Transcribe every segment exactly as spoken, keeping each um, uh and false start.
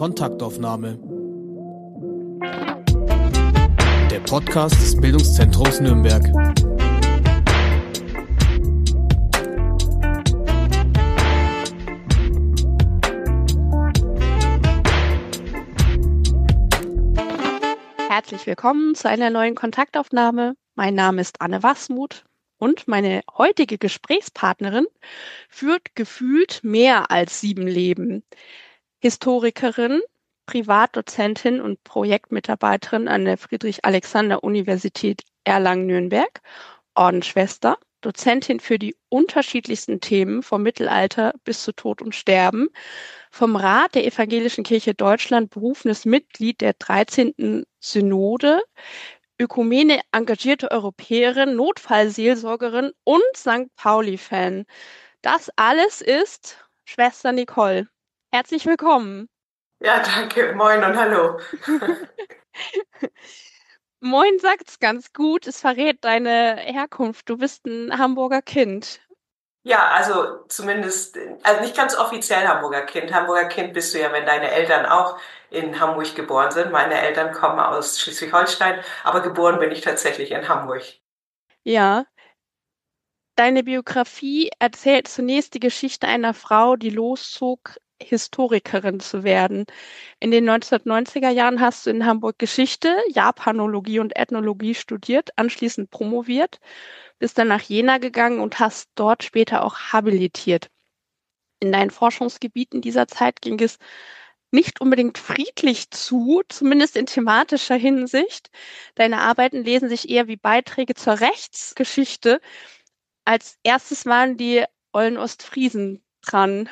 Kontaktaufnahme. Der Podcast des Bildungszentrums Nürnberg. Herzlich willkommen zu einer neuen Kontaktaufnahme. Mein Name ist Anne Wasmuth und meine heutige Gesprächspartnerin führt gefühlt mehr als sieben Leben. Historikerin, Privatdozentin und Projektmitarbeiterin an der Friedrich-Alexander-Universität Erlangen-Nürnberg, Ordensschwester, Dozentin für die unterschiedlichsten Themen vom Mittelalter bis zu Tod und Sterben, vom Rat der Evangelischen Kirche Deutschland berufenes Mitglied der dreizehnten Synode, Ökumene engagierte Europäerin, Notfallseelsorgerin und Sankt Pauli-Fan. Das alles ist Schwester Nicole. Herzlich willkommen. Ja, danke. Moin und hallo. Moin sagt's ganz gut. Es verrät deine Herkunft. Du bist ein Hamburger Kind. Ja, also zumindest, also nicht ganz offiziell Hamburger Kind. Hamburger Kind bist du ja, wenn deine Eltern auch in Hamburg geboren sind. Meine Eltern kommen aus Schleswig-Holstein, aber geboren bin ich tatsächlich in Hamburg. Ja. Deine Biografie erzählt zunächst die Geschichte einer Frau, die loszog, Historikerin zu werden. In den neunzehnhundertneunziger Jahren hast du in Hamburg Geschichte, Japanologie und Ethnologie studiert, anschließend promoviert, bist dann nach Jena gegangen und hast dort später auch habilitiert. In deinen Forschungsgebieten dieser Zeit ging es nicht unbedingt friedlich zu, zumindest in thematischer Hinsicht. Deine Arbeiten lesen sich eher wie Beiträge zur Rechtsgeschichte. Als erstes waren die ollen Ostfriesen dran.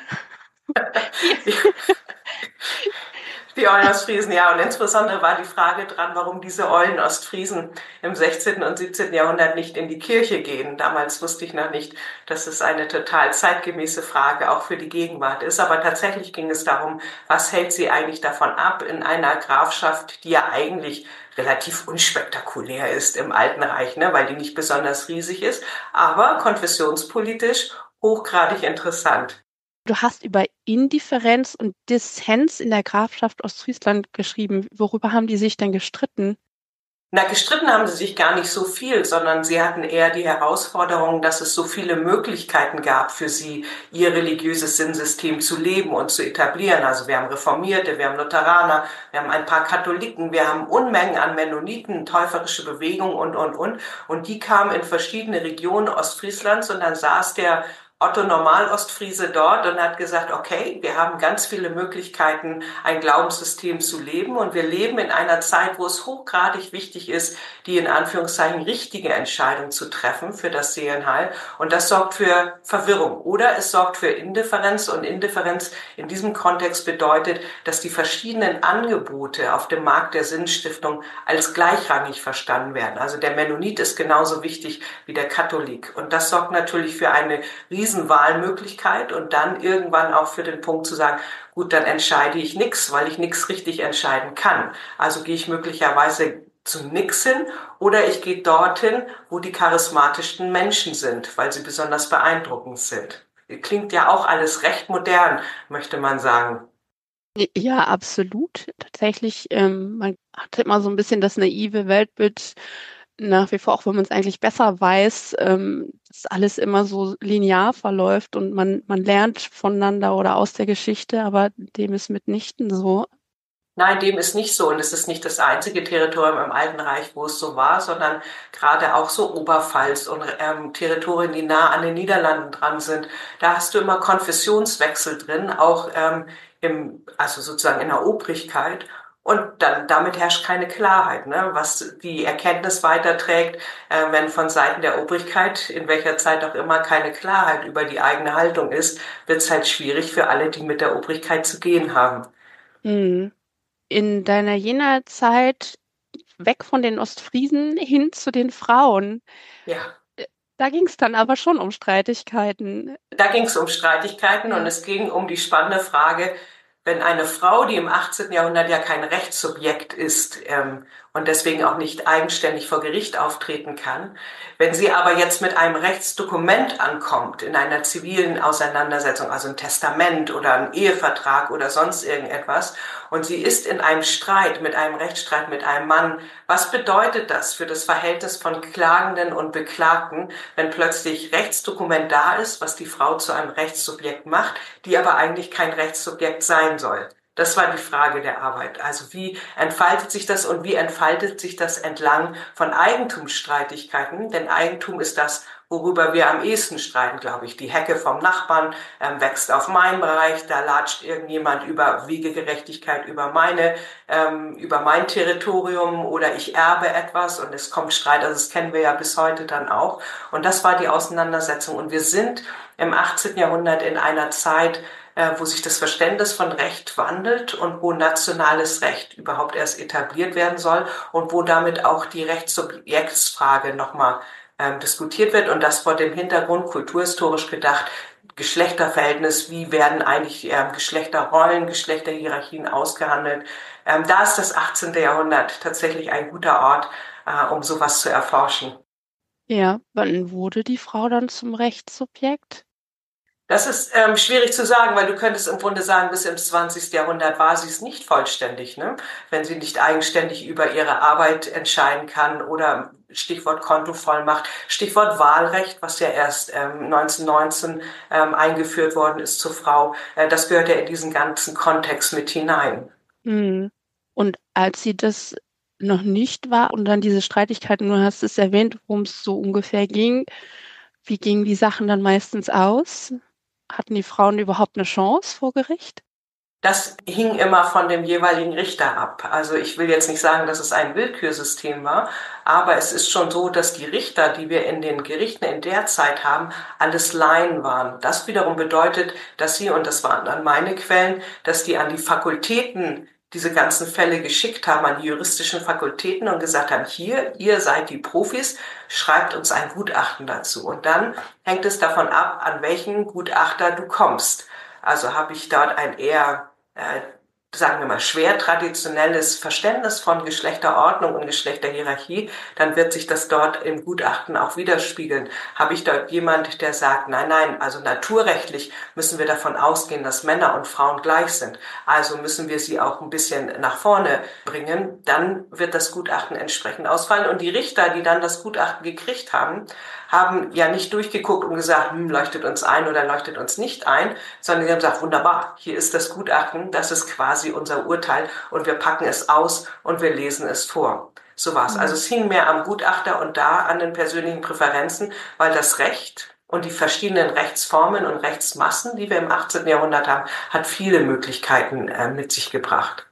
Die Eulen Ostfriesen, ja, und insbesondere war die Frage dran, warum diese Eulen Ostfriesen im sechzehnten und siebzehnten Jahrhundert nicht in die Kirche gehen. Damals wusste ich noch nicht, dass es eine total zeitgemäße Frage auch für die Gegenwart ist. Aber tatsächlich ging es darum, was hält sie eigentlich davon ab, in einer Grafschaft, die ja eigentlich relativ unspektakulär ist im Alten Reich, ne, weil die nicht besonders riesig ist, aber konfessionspolitisch hochgradig interessant. Du hast über Indifferenz und Dissens in der Grafschaft Ostfriesland geschrieben. Worüber haben die sich denn gestritten? Na, gestritten haben sie sich gar nicht so viel, sondern sie hatten eher die Herausforderung, dass es so viele Möglichkeiten gab für sie, ihr religiöses Sinnsystem zu leben und zu etablieren. Also wir haben Reformierte, wir haben Lutheraner, wir haben ein paar Katholiken, wir haben Unmengen an Mennoniten, täuferische Bewegungen und, und, und. Und die kamen in verschiedene Regionen Ostfrieslands und dann saß der Otto Normal-Ostfriese dort und hat gesagt, okay, wir haben ganz viele Möglichkeiten, ein Glaubenssystem zu leben und wir leben in einer Zeit, wo es hochgradig wichtig ist, die in Anführungszeichen richtige Entscheidung zu treffen für das Seelenheil und das sorgt für Verwirrung oder es sorgt für Indifferenz und Indifferenz in diesem Kontext bedeutet, dass die verschiedenen Angebote auf dem Markt der Sinnstiftung als gleichrangig verstanden werden. Also der Mennonit ist genauso wichtig wie der Katholik und das sorgt natürlich für eine riesige Wahlmöglichkeit und dann irgendwann auch für den Punkt zu sagen, gut, dann entscheide ich nichts, weil ich nichts richtig entscheiden kann. Also gehe ich möglicherweise zu nix hin oder ich gehe dorthin, wo die charismatischsten Menschen sind, weil sie besonders beeindruckend sind. Klingt ja auch alles recht modern, möchte man sagen. Ja, absolut. Tatsächlich, ähm, man hat immer so ein bisschen das naive Weltbild, nach wie vor, auch wenn man es eigentlich besser weiß, ähm, dass alles immer so linear verläuft und man, man lernt voneinander oder aus der Geschichte, aber dem ist mitnichten so. Nein, dem ist nicht so. Und es ist nicht das einzige Territorium im Alten Reich, wo es so war, sondern gerade auch so Oberpfalz und ähm, Territorien, die nah an den Niederlanden dran sind. Da hast du immer Konfessionswechsel drin, auch ähm, im, also sozusagen in der Obrigkeit. Und dann, damit herrscht keine Klarheit, ne? Was die Erkenntnis weiterträgt, äh, wenn von Seiten der Obrigkeit, in welcher Zeit auch immer, keine Klarheit über die eigene Haltung ist, wird es halt schwierig für alle, die mit der Obrigkeit zu gehen haben. Hm. In deiner jener Zeit weg von den Ostfriesen hin zu den Frauen. Ja. Da ging es dann aber schon um Streitigkeiten. Da ging es um Streitigkeiten ja. Und es ging um die spannende Frage, wenn eine Frau, die im achtzehnten Jahrhundert ja kein Rechtssubjekt ist ähm, und deswegen auch nicht eigenständig vor Gericht auftreten kann. Wenn sie aber jetzt mit einem Rechtsdokument ankommt, in einer zivilen Auseinandersetzung, also ein Testament oder ein Ehevertrag oder sonst irgendetwas, und sie ist in einem Streit, mit einem Rechtsstreit mit einem Mann, was bedeutet das für das Verhältnis von Klagenden und Beklagten, wenn plötzlich Rechtsdokument da ist, was die Frau zu einem Rechtssubjekt macht, die aber eigentlich kein Rechtssubjekt sein soll? Das war die Frage der Arbeit. Also wie entfaltet sich das und wie entfaltet sich das entlang von Eigentumsstreitigkeiten? Denn Eigentum ist das, worüber wir am ehesten streiten, glaube ich. Die Hecke vom Nachbarn ähm, wächst auf meinem Bereich, da latscht irgendjemand über Wegegerechtigkeit über meine, ähm, über mein Territorium oder ich erbe etwas und es kommt Streit. Also das kennen wir ja bis heute dann auch. Und das war die Auseinandersetzung. Und wir sind im achtzehnten Jahrhundert in einer Zeit, wo sich das Verständnis von Recht wandelt und wo nationales Recht überhaupt erst etabliert werden soll und wo damit auch die Rechtssubjektsfrage nochmal ähm, diskutiert wird und das vor dem Hintergrund kulturhistorisch gedacht, Geschlechterverhältnis, wie werden eigentlich ähm, Geschlechterrollen, Geschlechterhierarchien ausgehandelt. Ähm, da ist das achtzehnte Jahrhundert tatsächlich ein guter Ort, äh, um sowas zu erforschen. Ja, wann wurde die Frau dann zum Rechtssubjekt? Das ist ähm, schwierig zu sagen, weil du könntest im Grunde sagen, bis ins zwanzigsten Jahrhundert war sie es nicht vollständig, ne? Wenn sie nicht eigenständig über ihre Arbeit entscheiden kann oder Stichwort Kontovollmacht, Stichwort Wahlrecht, was ja erst ähm, neunzehnhundertneunzehn ähm, eingeführt worden ist zur Frau. Äh, das gehört ja in diesen ganzen Kontext mit hinein. Hm. Und als sie das noch nicht war und dann diese Streitigkeiten, du hast es erwähnt, worum es so ungefähr ging, wie gingen die Sachen dann meistens aus? Hatten die Frauen überhaupt eine Chance vor Gericht? Das hing immer von dem jeweiligen Richter ab. Also ich will jetzt nicht sagen, dass es ein Willkürsystem war, aber es ist schon so, dass die Richter, die wir in den Gerichten in der Zeit haben, alles Laien waren. Das wiederum bedeutet, dass sie, und das waren dann meine Quellen, dass die an die Fakultäten diese ganzen Fälle geschickt haben, an die juristischen Fakultäten und gesagt haben, hier, ihr seid die Profis, schreibt uns ein Gutachten dazu. Und dann hängt es davon ab, an welchen Gutachter du kommst. Also habe ich dort ein eher, äh, sagen wir mal, schwer traditionelles Verständnis von Geschlechterordnung und Geschlechterhierarchie, dann wird sich das dort im Gutachten auch widerspiegeln. Habe ich dort jemand, der sagt, nein, nein, also naturrechtlich müssen wir davon ausgehen, dass Männer und Frauen gleich sind, also müssen wir sie auch ein bisschen nach vorne bringen, dann wird das Gutachten entsprechend ausfallen. Und die Richter, die dann das Gutachten gekriegt haben, haben ja nicht durchgeguckt und gesagt, hm, leuchtet uns ein oder leuchtet uns nicht ein, sondern sie haben gesagt, wunderbar, hier ist das Gutachten, das ist quasi unser Urteil und wir packen es aus und wir lesen es vor. So war's. Also es hing mehr am Gutachter und da an den persönlichen Präferenzen, weil das Recht und die verschiedenen Rechtsformen und Rechtsmassen, die wir im achtzehnten Jahrhundert haben, hat viele Möglichkeiten äh, mit sich gebracht.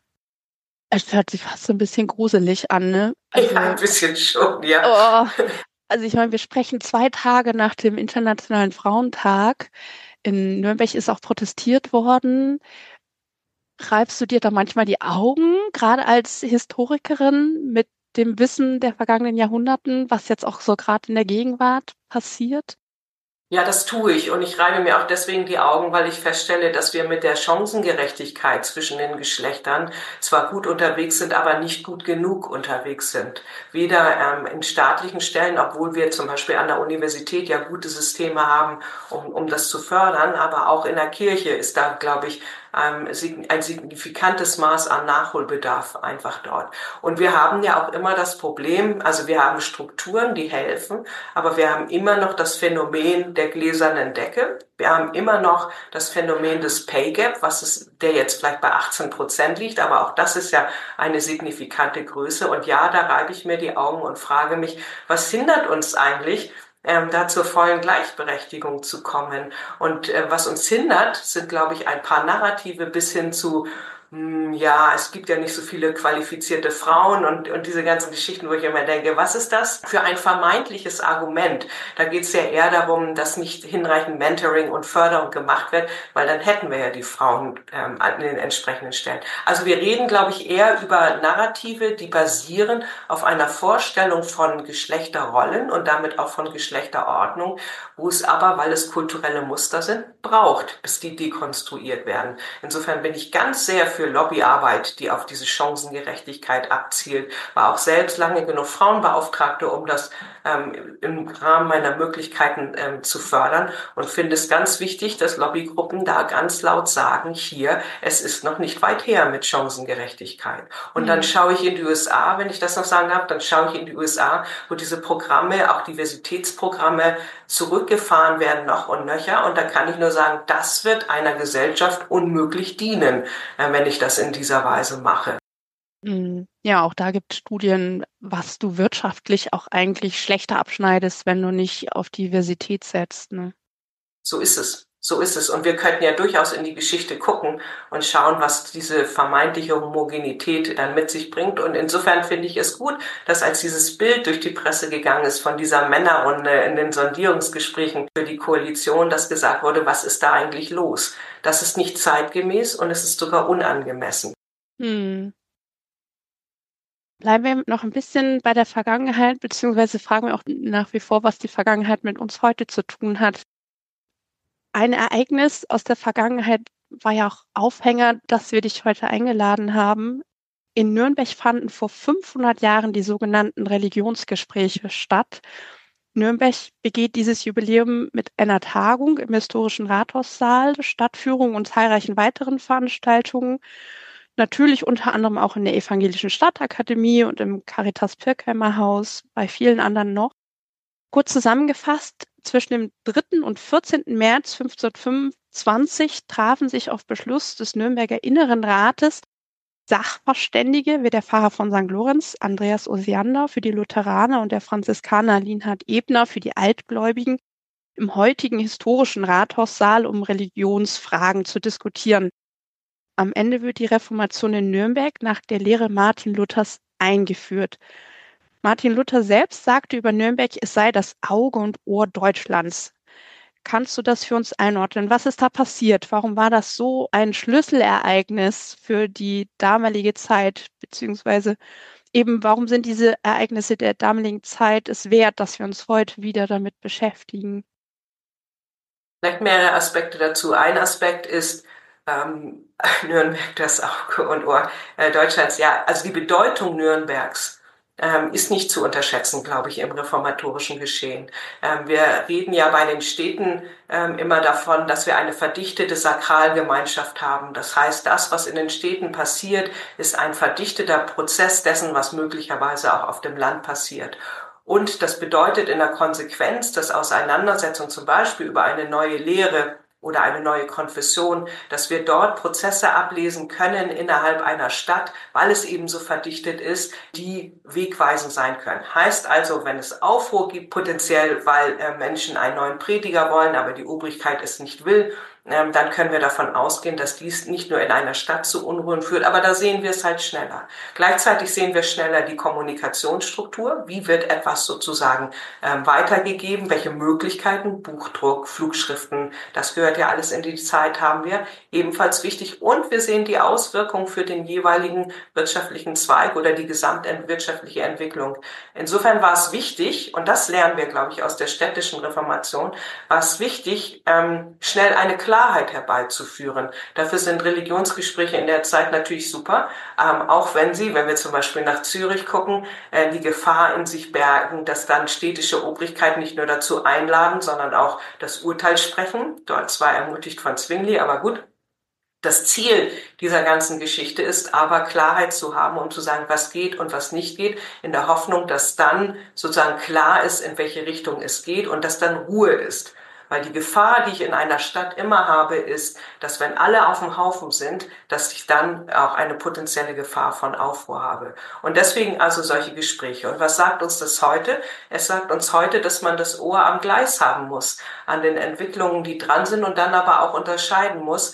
Es hört sich fast so ein bisschen gruselig an, ne? Also, ja, ein bisschen schon, ja. Oh, also ich meine, wir sprechen zwei Tage nach dem Internationalen Frauentag. In Nürnberg ist auch protestiert worden. Reibst du dir da manchmal die Augen, gerade als Historikerin mit dem Wissen der vergangenen Jahrhunderten, was jetzt auch so gerade in der Gegenwart passiert? Ja, das tue ich und ich reibe mir auch deswegen die Augen, weil ich feststelle, dass wir mit der Chancengerechtigkeit zwischen den Geschlechtern zwar gut unterwegs sind, aber nicht gut genug unterwegs sind. Weder ähm, in staatlichen Stellen, obwohl wir zum Beispiel an der Universität ja gute Systeme haben, um, um das zu fördern, aber auch in der Kirche ist da, glaube ich, ein signifikantes Maß an Nachholbedarf einfach dort. Und wir haben ja auch immer das Problem, also wir haben Strukturen, die helfen, aber wir haben immer noch das Phänomen der gläsernen Decke. Wir haben immer noch das Phänomen des Pay Gap, was ist, der jetzt vielleicht bei achtzehn Prozent liegt, aber auch das ist ja eine signifikante Größe. Und ja, da reibe ich mir die Augen und frage mich, was hindert uns eigentlich, Ähm, da zur vollen Gleichberechtigung zu kommen. Und äh, was uns hindert, sind, glaube ich, ein paar Narrative bis hin zu, mh, ja, es gibt ja nicht so viele qualifizierte Frauen und, und diese ganzen Geschichten, wo ich immer denke, was ist das für ein vermeintliches Argument? Da geht es ja eher darum, dass nicht hinreichend Mentoring und Förderung gemacht wird, weil dann hätten wir ja die Frauen ähm, an den entsprechenden Stellen. Also wir reden, glaube ich, eher über Narrative, die basieren auf einer Vorstellung von Geschlechterrollen und damit auch von Geschlechterordnung, wo es aber, weil es kulturelle Muster sind, braucht, bis die dekonstruiert werden. Insofern bin ich ganz sehr für für Lobbyarbeit, die auf diese Chancengerechtigkeit abzielt. War auch selbst lange genug Frauenbeauftragte, um das ähm, im Rahmen meiner Möglichkeiten ähm, zu fördern und finde es ganz wichtig, dass Lobbygruppen da ganz laut sagen, hier, es ist noch nicht weit her mit Chancengerechtigkeit. Und mhm. dann schaue ich in die U S A, wenn ich das noch sagen darf, dann schaue ich in die U S A, wo diese Programme, auch Diversitätsprogramme, zurückgefahren werden noch und nöcher. Und da kann ich nur sagen, das wird einer Gesellschaft unmöglich dienen, wenn ich das in dieser Weise mache. Ja, auch da gibt es Studien, was du wirtschaftlich auch eigentlich schlechter abschneidest, wenn du nicht auf Diversität setzt. Ne? So ist es. So ist es. Und wir könnten ja durchaus in die Geschichte gucken und schauen, was diese vermeintliche Homogenität dann mit sich bringt. Und insofern finde ich es gut, dass als dieses Bild durch die Presse gegangen ist von dieser Männerrunde in den Sondierungsgesprächen für die Koalition, dass gesagt wurde, was ist da eigentlich los? Das ist nicht zeitgemäß und es ist sogar unangemessen. Hm. Bleiben wir noch ein bisschen bei der Vergangenheit, beziehungsweise fragen wir auch nach wie vor, was die Vergangenheit mit uns heute zu tun hat. Ein Ereignis aus der Vergangenheit war ja auch Aufhänger, dass wir dich heute eingeladen haben. In Nürnberg fanden vor fünfhundert Jahren die sogenannten Religionsgespräche statt. Nürnberg begeht dieses Jubiläum mit einer Tagung im historischen Rathaussaal, Stadtführung und zahlreichen weiteren Veranstaltungen. Natürlich unter anderem auch in der Evangelischen Stadtakademie und im Caritas-Pirkheimer Haus, bei vielen anderen noch. Kurz zusammengefasst, zwischen dem dritten und vierzehnten März fünfzehnhundertfünfundzwanzig trafen sich auf Beschluss des Nürnberger Inneren Rates Sachverständige wie der Pfarrer von Sankt Lorenz, Andreas Osiander, für die Lutheraner und der Franziskaner Linhard Ebner für die Altgläubigen im heutigen historischen Rathaussaal, um Religionsfragen zu diskutieren. Am Ende wird die Reformation in Nürnberg nach der Lehre Martin Luthers eingeführt. Martin Luther selbst sagte über Nürnberg, es sei das Auge und Ohr Deutschlands. Kannst du das für uns einordnen? Was ist da passiert? Warum war das so ein Schlüsselereignis für die damalige Zeit? Beziehungsweise eben, warum sind diese Ereignisse der damaligen Zeit es wert, dass wir uns heute wieder damit beschäftigen? Vielleicht mehrere Aspekte dazu. Ein Aspekt ist ähm, Nürnberg, das Auge und Ohr äh, Deutschlands. Ja, also die Bedeutung Nürnbergs Ähm, ist nicht zu unterschätzen, glaube ich, im reformatorischen Geschehen. Ähm, wir reden ja bei den Städten ähm, immer davon, dass wir eine verdichtete Sakralgemeinschaft haben. Das heißt, das, was in den Städten passiert, ist ein verdichteter Prozess dessen, was möglicherweise auch auf dem Land passiert. Und das bedeutet in der Konsequenz, dass Auseinandersetzung zum Beispiel über eine neue Lehre oder eine neue Konfession, dass wir dort Prozesse ablesen können innerhalb einer Stadt, weil es eben so verdichtet ist, die wegweisend sein können. Heißt also, wenn es Aufruhr gibt, potenziell, weil äh, Menschen einen neuen Prediger wollen, aber die Obrigkeit es nicht will, ähm, dann können wir davon ausgehen, dass dies nicht nur in einer Stadt zu Unruhen führt, aber da sehen wir es halt schneller. Gleichzeitig sehen wir schneller die Kommunikationsstruktur. Wie wird etwas sozusagen ähm, weitergegeben? Welche Möglichkeiten? Buchdruck, Flugschriften, das gehört ja alles in die Zeit, haben wir ebenfalls wichtig. Und wir sehen die Auswirkungen für den jeweiligen wirtschaftlichen Zweig oder die gesamtwirtschaftliche Entwicklung. Insofern war es wichtig, und das lernen wir, glaube ich, aus der städtischen Reformation, war es wichtig, ähm, schnell eine Klarheit herbeizuführen. Dafür sind Religionsgespräche in der Zeit natürlich super, ähm, auch wenn sie, wenn wir zum Beispiel nach Zürich gucken, äh, die Gefahr in sich bergen, dass dann städtische Obrigkeiten nicht nur dazu einladen, sondern auch das Urteil sprechen. Dort zwar ermutigt von Zwingli, aber gut. Das Ziel dieser ganzen Geschichte ist aber, Klarheit zu haben und zu sagen, was geht und was nicht geht, in der Hoffnung, dass dann sozusagen klar ist, in welche Richtung es geht und dass dann Ruhe ist. Weil die Gefahr, die ich in einer Stadt immer habe, ist, dass wenn alle auf dem Haufen sind, dass ich dann auch eine potenzielle Gefahr von Aufruhr habe. Und deswegen also solche Gespräche. Und was sagt uns das heute? Es sagt uns heute, dass man das Ohr am Gleis haben muss, an den Entwicklungen, die dran sind und dann aber auch unterscheiden muss,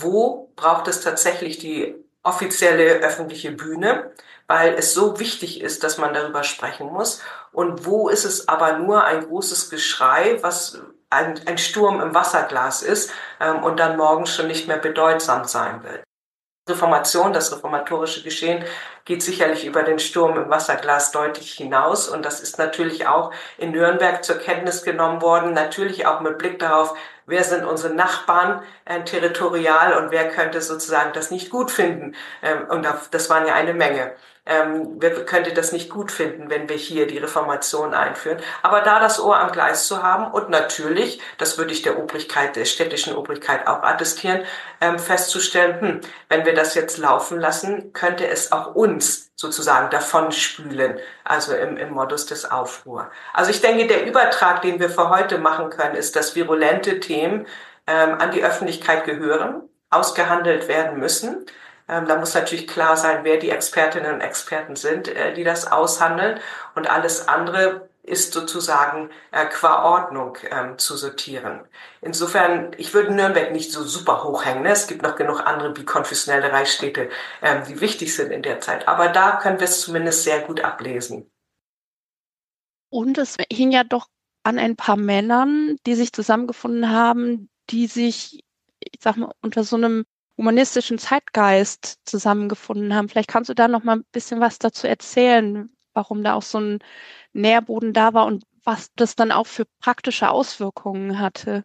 wo braucht es tatsächlich die offizielle öffentliche Bühne, weil es so wichtig ist, dass man darüber sprechen muss. Und wo ist es aber nur ein großes Geschrei, was ein, ein Sturm im Wasserglas ist ähm, und dann morgen schon nicht mehr bedeutsam sein wird. Reformation, das reformatorische Geschehen geht sicherlich über den Sturm im Wasserglas deutlich hinaus und das ist natürlich auch in Nürnberg zur Kenntnis genommen worden, natürlich auch mit Blick darauf, wer sind unsere Nachbarn äh, territorial und wer könnte sozusagen das nicht gut finden. Ähm, und das waren ja eine Menge. Ähm, wer könnte das nicht gut finden, wenn wir hier die Reformation einführen. Aber da das Ohr am Gleis zu haben und natürlich, das würde ich der Obrigkeit, der städtischen Obrigkeit auch attestieren, ähm, festzustellen, hm, wenn wir das jetzt laufen lassen, könnte es auch uns sozusagen davonspülen, also im, im Modus des Aufruhr. Also ich denke, der Übertrag, den wir für heute machen können, ist, dass virulente Themen ähm, an die Öffentlichkeit gehören, ausgehandelt werden müssen. Ähm, da muss natürlich klar sein, wer die Expertinnen und Experten sind, äh, die das aushandeln. Und alles andere ist sozusagen äh, qua Ordnung ähm, zu sortieren. Insofern, ich würde Nürnberg nicht so super hochhängen. Ne? Es gibt noch genug andere bikonfessionelle Reichsstädte, ähm, die wichtig sind in der Zeit. Aber da können wir es zumindest sehr gut ablesen. Und es hing ja doch an ein paar Männern, die sich zusammengefunden haben, die sich, ich sag mal, unter so einem humanistischen Zeitgeist zusammengefunden haben. Vielleicht kannst du da noch mal ein bisschen was dazu erzählen, warum da auch so ein Nährboden da war und was das dann auch für praktische Auswirkungen hatte.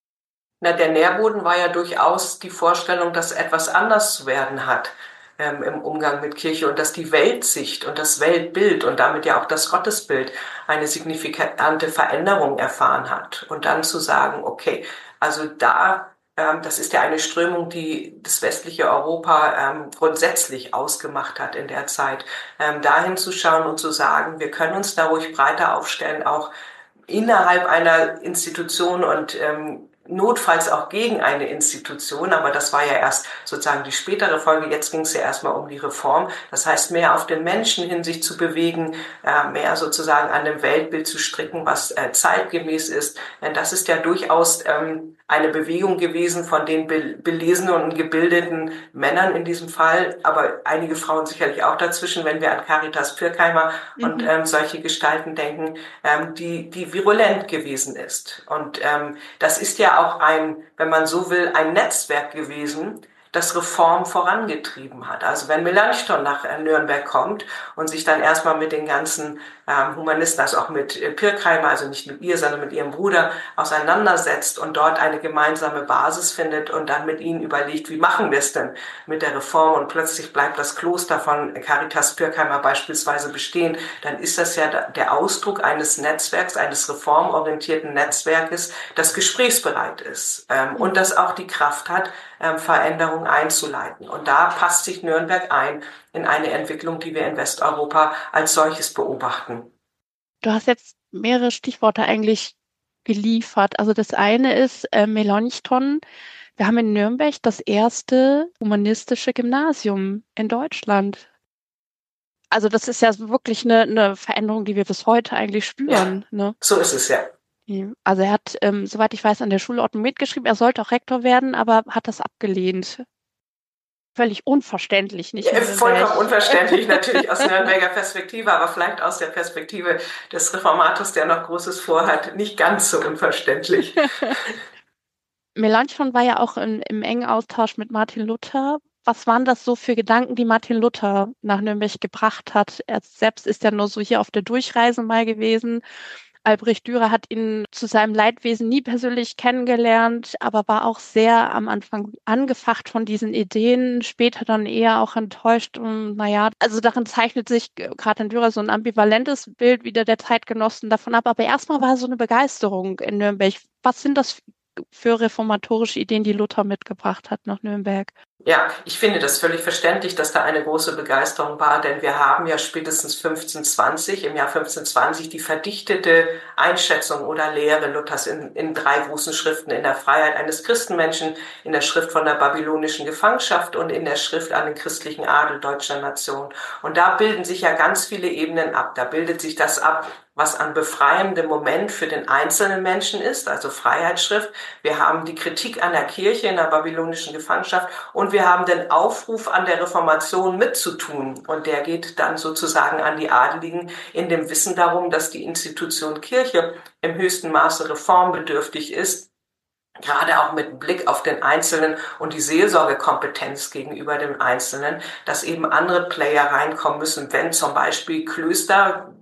Na, der Nährboden war ja durchaus die Vorstellung, dass etwas anders zu werden hat ähm, im Umgang mit Kirche und dass die Weltsicht und das Weltbild und damit ja auch das Gottesbild eine signifikante Veränderung erfahren hat. Und dann zu sagen, okay, also da das ist ja eine Strömung, die das westliche Europa ähm, grundsätzlich ausgemacht hat in der Zeit. Ähm, dahin zu schauen und zu sagen, wir können uns da ruhig breiter aufstellen, auch innerhalb einer Institution und ähm, notfalls auch gegen eine Institution, aber das war ja erst sozusagen die spätere Folge. Jetzt ging es ja erstmal um die Reform. Das heißt, mehr auf den Menschen hin sich zu bewegen, äh, mehr sozusagen an dem Weltbild zu stricken, was äh, zeitgemäß ist. Denn das ist ja durchaus ähm, eine Bewegung gewesen von den be- belesenen und gebildeten Männern in diesem Fall, aber einige Frauen sicherlich auch dazwischen, wenn wir an Caritas Pirkheimer mhm. und ähm, solche Gestalten denken, ähm, die die virulent gewesen ist. Und ähm, das ist ja auch ein, wenn man so will, ein Netzwerk gewesen, das Reform vorangetrieben hat. Also wenn Melanchthon nach Nürnberg kommt und sich dann erstmal mit den ganzen ähm, Humanisten, also auch mit äh, Pirkheimer, also nicht mit ihr, sondern mit ihrem Bruder auseinandersetzt und dort eine gemeinsame Basis findet und dann mit ihnen überlegt, wie machen wir es denn mit der Reform und plötzlich bleibt das Kloster von Caritas Pirkheimer beispielsweise bestehen, dann ist das ja der Ausdruck eines Netzwerks, eines reformorientierten Netzwerkes, das gesprächsbereit ist ähm, und das auch die Kraft hat, ähm, Veränderungen einzuleiten. Und da passt sich Nürnberg ein in eine Entwicklung, die wir in Westeuropa als solches beobachten. Du hast jetzt mehrere Stichworte eigentlich geliefert. Also das eine ist äh, Melanchthon. Wir haben in Nürnberg das erste humanistische Gymnasium in Deutschland. Also das ist ja wirklich eine, eine Veränderung, die wir bis heute eigentlich spüren. Ja, ne? So ist es ja. Also er hat, ähm, soweit ich weiß, an der Schulordnung mitgeschrieben, er sollte auch Rektor werden, aber hat das abgelehnt. Völlig unverständlich, nicht? Ja, vollkommen unverständlich, natürlich aus Nürnberger Perspektive, aber vielleicht aus der Perspektive des Reformators, der noch Großes vorhat, nicht ganz so unverständlich. Melanchthon war ja auch in, im engen Austausch mit Martin Luther. Was waren das so für Gedanken, die Martin Luther nach Nürnberg gebracht hat? Er selbst ist ja nur so hier auf der Durchreise mal gewesen. Albrecht Dürer hat ihn zu seinem Leidwesen nie persönlich kennengelernt, aber war auch sehr am Anfang angefacht von diesen Ideen, später dann eher auch enttäuscht. Und naja, also darin zeichnet sich gerade in Dürer so ein ambivalentes Bild wieder der Zeitgenossen davon ab. Aber erstmal war so eine Begeisterung in Nürnberg. Was sind das für reformatorische Ideen, die Luther mitgebracht hat nach Nürnberg? Ja, ich finde das völlig verständlich, dass da eine große Begeisterung war, denn wir haben ja spätestens fünfzehnhundertzwanzig, im Jahr fünfzehnhundertzwanzig, die verdichtete Einschätzung oder Lehre Luthers in, in drei großen Schriften, in der Freiheit eines Christenmenschen, in der Schrift von der babylonischen Gefangenschaft und in der Schrift an den christlichen Adel deutscher Nation. Und da bilden sich ja ganz viele Ebenen ab. Da bildet sich das ab, was an befreiendem Moment für den einzelnen Menschen ist, also Freiheitsschrift. Wir haben die Kritik an der Kirche in der babylonischen Gefangenschaft und wir haben den Aufruf an der Reformation mitzutun. Und der geht dann sozusagen an die Adeligen in dem Wissen darum, dass die Institution Kirche im höchsten Maße reformbedürftig ist, gerade auch mit Blick auf den Einzelnen und die Seelsorgekompetenz gegenüber dem Einzelnen, dass eben andere Player reinkommen müssen, wenn zum Beispiel Klöster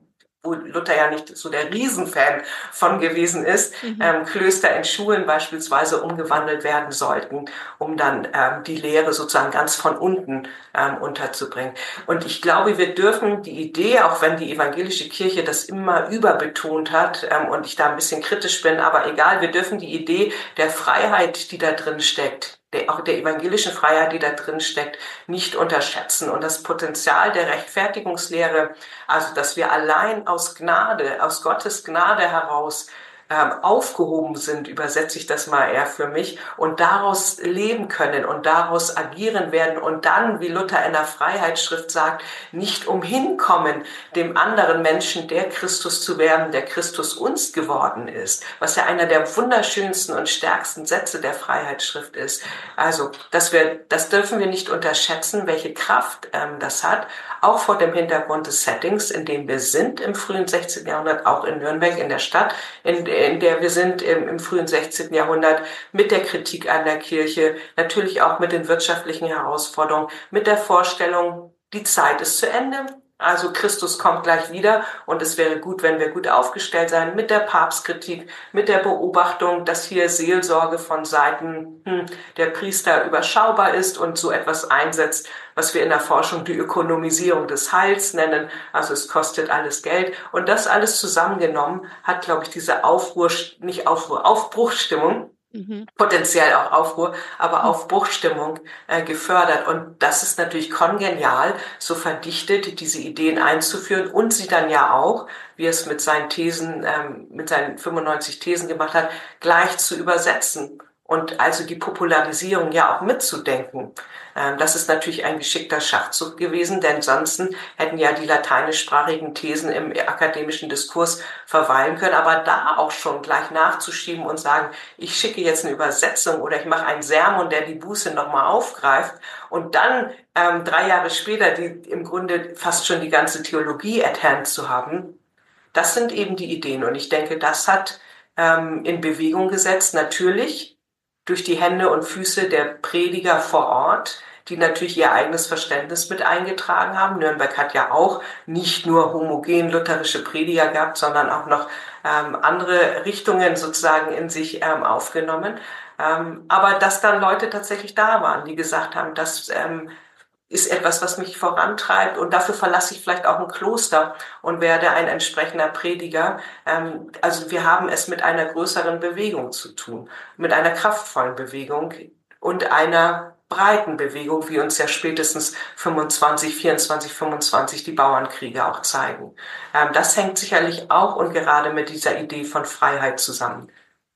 wo Luther ja nicht so der Riesenfan von gewesen ist, mhm. ähm, Klöster in Schulen beispielsweise umgewandelt werden sollten, um dann ähm, die Lehre sozusagen ganz von unten ähm, unterzubringen. Und ich glaube, wir dürfen die Idee, auch wenn die evangelische Kirche das immer überbetont hat ähm, und ich da ein bisschen kritisch bin, aber egal, wir dürfen die Idee der Freiheit, die da drin steckt, der, auch der evangelischen Freiheit, die da drin steckt, nicht unterschätzen. Und das Potenzial der Rechtfertigungslehre, also dass wir allein aus Gnade, aus Gottes Gnade heraus ähm, aufgehoben sind, übersetze ich das mal eher für mich, und daraus leben können und daraus agieren werden und dann, wie Luther in der Freiheitsschrift sagt, nicht umhin kommen, dem anderen Menschen der Christus zu werden, der Christus uns geworden ist, was ja einer der wunderschönsten und stärksten Sätze der Freiheitsschrift ist. Also, dass wir, das dürfen wir nicht unterschätzen, welche Kraft ähm, das hat, auch vor dem Hintergrund des Settings, in dem wir sind im frühen sechzehnten Jahrhundert, auch in Nürnberg, in der Stadt, in, in der wir sind im, im frühen sechzehnten Jahrhundert, mit der Kritik an der Kirche, natürlich auch mit den wirtschaftlichen Herausforderungen, mit der Vorstellung, die Zeit ist zu Ende. Also Christus kommt gleich wieder und es wäre gut, wenn wir gut aufgestellt seien, mit der Papstkritik, mit der Beobachtung, dass hier Seelsorge von Seiten hm, der Priester überschaubar ist und so etwas einsetzt, was wir in der Forschung die Ökonomisierung des Heils nennen. Also es kostet alles Geld. Und das alles zusammengenommen hat, glaube ich, diese Aufruhr, nicht Aufruhr, Aufbruchsstimmung, Mhm. potenziell auch Aufruhr, aber Aufbruchsstimmung äh, gefördert. Und das ist natürlich kongenial, so verdichtet diese Ideen einzuführen und sie dann ja auch, wie er es mit seinen Thesen, ähm, mit seinen fünfundneunzig Thesen gemacht hat, gleich zu übersetzen. Und also die Popularisierung ja auch mitzudenken. Ähm, das ist natürlich ein geschickter Schachzug gewesen, denn sonst hätten ja die lateinischsprachigen Thesen im akademischen Diskurs verweilen können. Aber da auch schon gleich nachzuschieben und sagen, ich schicke jetzt eine Übersetzung oder ich mache einen Sermon, der die Buße nochmal aufgreift und dann ähm, drei Jahre später die im Grunde fast schon die ganze Theologie at hand zu haben, das sind eben die Ideen. Und ich denke, das hat ähm, in Bewegung gesetzt, natürlich durch die Hände und Füße der Prediger vor Ort, die natürlich ihr eigenes Verständnis mit eingetragen haben. Nürnberg hat ja auch nicht nur homogen lutherische Prediger gehabt, sondern auch noch ähm, andere Richtungen sozusagen in sich ähm, aufgenommen. Ähm, aber dass dann Leute tatsächlich da waren, die gesagt haben, das ähm, ist etwas, was mich vorantreibt und dafür verlasse ich vielleicht auch ein Kloster und werde ein entsprechender Prediger. Ähm, also wir haben es mit einer größeren Bewegung zu tun, mit einer kraftvollen Bewegung und einer breiten Bewegung, wie uns ja spätestens fünfundzwanzig, vierundzwanzig, fünfundzwanzig die Bauernkriege auch zeigen. Ähm, das hängt sicherlich auch und gerade mit dieser Idee von Freiheit zusammen.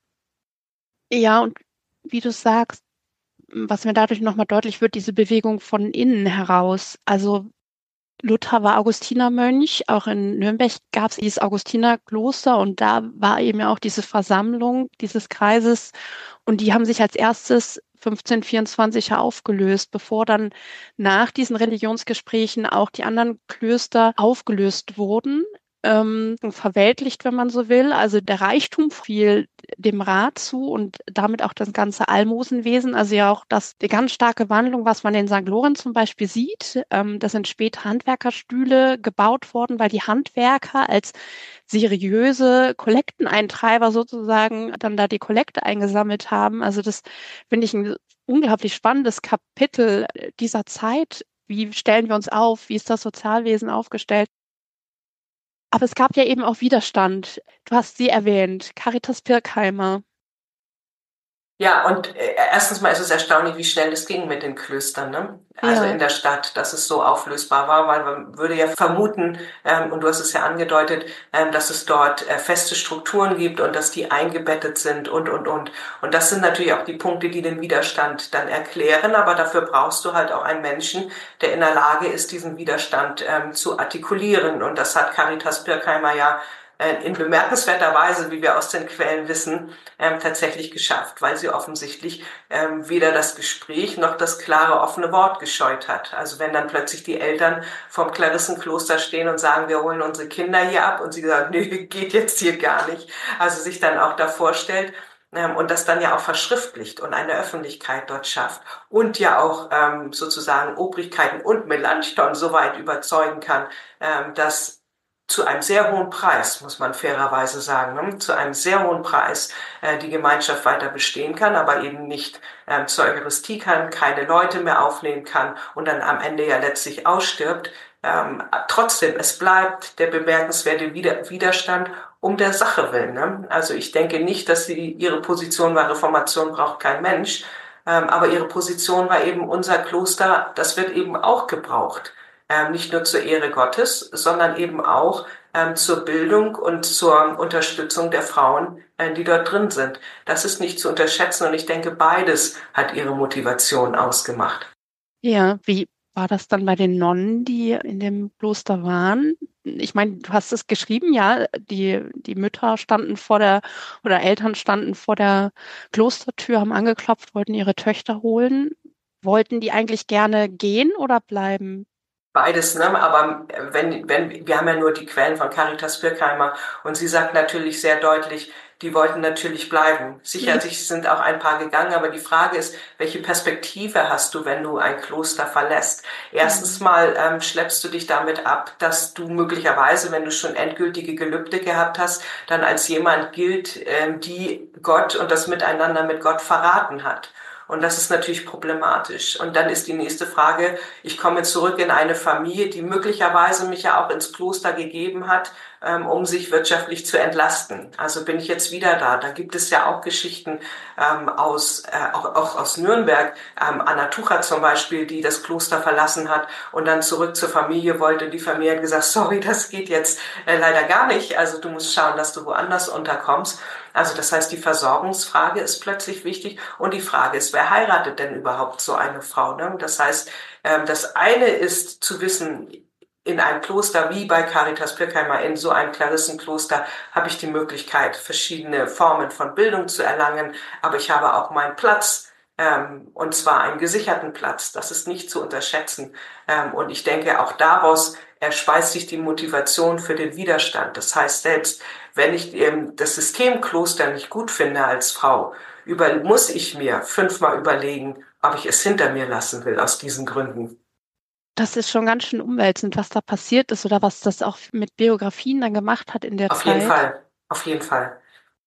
Ja, und wie du sagst, was mir dadurch nochmal deutlich wird, diese Bewegung von innen heraus. Also Luther war Augustinermönch, auch in Nürnberg gab es dieses Augustinerkloster und da war eben auch diese Versammlung dieses Kreises und die haben sich als erstes fünfzehnhundertvierundzwanzig aufgelöst, bevor dann nach diesen Religionsgesprächen auch die anderen Klöster aufgelöst wurden. Ähm, verweltlicht, wenn man so will. Also der Reichtum fiel dem Rat zu und damit auch das ganze Almosenwesen. Also ja auch das, die ganz starke Wandlung, was man in Sankt Lorenz zum Beispiel sieht. Ähm, das sind später Handwerkerstühle gebaut worden, weil die Handwerker als seriöse Kollekteneintreiber sozusagen dann da die Kollekte eingesammelt haben. Also das finde ich ein unglaublich spannendes Kapitel dieser Zeit. Wie stellen wir uns auf? Wie ist das Sozialwesen aufgestellt? Aber es gab ja eben auch Widerstand. Du hast sie erwähnt, Caritas Pirkheimer. Ja, und äh, erstens mal ist es erstaunlich, wie schnell es ging mit den Klöstern, ne? Also ja. In der Stadt, dass es so auflösbar war, weil man würde ja vermuten, ähm, und du hast es ja angedeutet, ähm, dass es dort äh, feste Strukturen gibt und dass die eingebettet sind und, und, und. Und das sind natürlich auch die Punkte, die den Widerstand dann erklären, aber dafür brauchst du halt auch einen Menschen, der in der Lage ist, diesen Widerstand ähm, zu artikulieren. Und das hat Caritas Pirkheimer ja in bemerkenswerter Weise, wie wir aus den Quellen wissen, ähm, tatsächlich geschafft, weil sie offensichtlich ähm, weder das Gespräch noch das klare, offene Wort gescheut hat. Also wenn dann plötzlich die Eltern vom Klarissenkloster stehen und sagen, wir holen unsere Kinder hier ab und sie sagen, nö, geht jetzt hier gar nicht. Also sich dann auch davor stellt ähm, und das dann ja auch verschriftlicht und eine Öffentlichkeit dort schafft und ja auch ähm, sozusagen Obrigkeiten und Melanchthon so weit überzeugen kann, ähm, dass zu einem sehr hohen Preis, muss man fairerweise sagen, ne? Zu einem sehr hohen Preis äh, die Gemeinschaft weiter bestehen kann, aber eben nicht ähm, zur Eucharistie kann, keine Leute mehr aufnehmen kann und dann am Ende ja letztlich ausstirbt. Ähm, trotzdem, es bleibt der bemerkenswerte Wider- Widerstand um der Sache willen. Ne? Also ich denke nicht, dass sie ihre Position war, Reformation braucht kein Mensch, ähm, aber ihre Position war eben, unser Kloster, das wird eben auch gebraucht. Ähm, nicht nur zur Ehre Gottes, sondern eben auch ähm, zur Bildung und zur Unterstützung der Frauen, äh, die dort drin sind. Das ist nicht zu unterschätzen und ich denke, beides hat ihre Motivation ausgemacht. Ja, wie war das dann bei den Nonnen, die in dem Kloster waren? Ich meine, du hast es geschrieben, ja, die, die Mütter standen vor der, oder Eltern standen vor der Klostertür, haben angeklopft, wollten ihre Töchter holen. Wollten die eigentlich gerne gehen oder bleiben? Beides, ne? Aber wenn, wenn, wir haben ja nur die Quellen von Caritas Pirkheimer und sie sagt natürlich sehr deutlich, die wollten natürlich bleiben. Sicherlich sind auch ein paar gegangen, aber die Frage ist, welche Perspektive hast du, wenn du ein Kloster verlässt? Erstens mal ähm, schleppst du dich damit ab, dass du möglicherweise, wenn du schon endgültige Gelübde gehabt hast, dann als jemand gilt, ähm, die Gott und das Miteinander mit Gott verraten hat. Und das ist natürlich problematisch. Und dann ist die nächste Frage, ich komme zurück in eine Familie, die möglicherweise mich ja auch ins Kloster gegeben hat, ähm, um sich wirtschaftlich zu entlasten. Also bin ich jetzt wieder da. Da gibt es ja auch Geschichten ähm, aus, äh, auch, auch aus Nürnberg. Ähm, Anna Tucher zum Beispiel, die das Kloster verlassen hat und dann zurück zur Familie wollte. Die Familie hat gesagt, sorry, das geht jetzt äh, leider gar nicht. Also du musst schauen, dass du woanders unterkommst. Also das heißt, die Versorgungsfrage ist plötzlich wichtig und die Frage ist, wer heiratet denn überhaupt so eine Frau? Ne? Das heißt, das eine ist zu wissen, in einem Kloster wie bei Caritas Pirkheimer, in so einem Klarissenkloster, habe ich die Möglichkeit, verschiedene Formen von Bildung zu erlangen, aber ich habe auch meinen Platz, ähm, und zwar einen gesicherten Platz. Das ist nicht zu unterschätzen. Ähm, und ich denke, auch daraus erspeist sich die Motivation für den Widerstand. Das heißt, selbst wenn ich ähm, das System Kloster nicht gut finde als Frau, über, muss ich mir fünfmal überlegen, ob ich es hinter mir lassen will, aus diesen Gründen. Das ist schon ganz schön umwälzend, was da passiert ist oder was das auch mit Biografien dann gemacht hat in der Auf Zeit. jeden Fall, auf jeden Fall.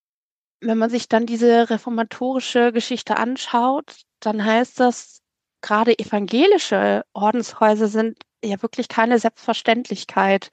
Wenn man sich dann diese reformatorische Geschichte anschaut, dann heißt das, gerade evangelische Ordenshäuser sind ja wirklich keine Selbstverständlichkeit.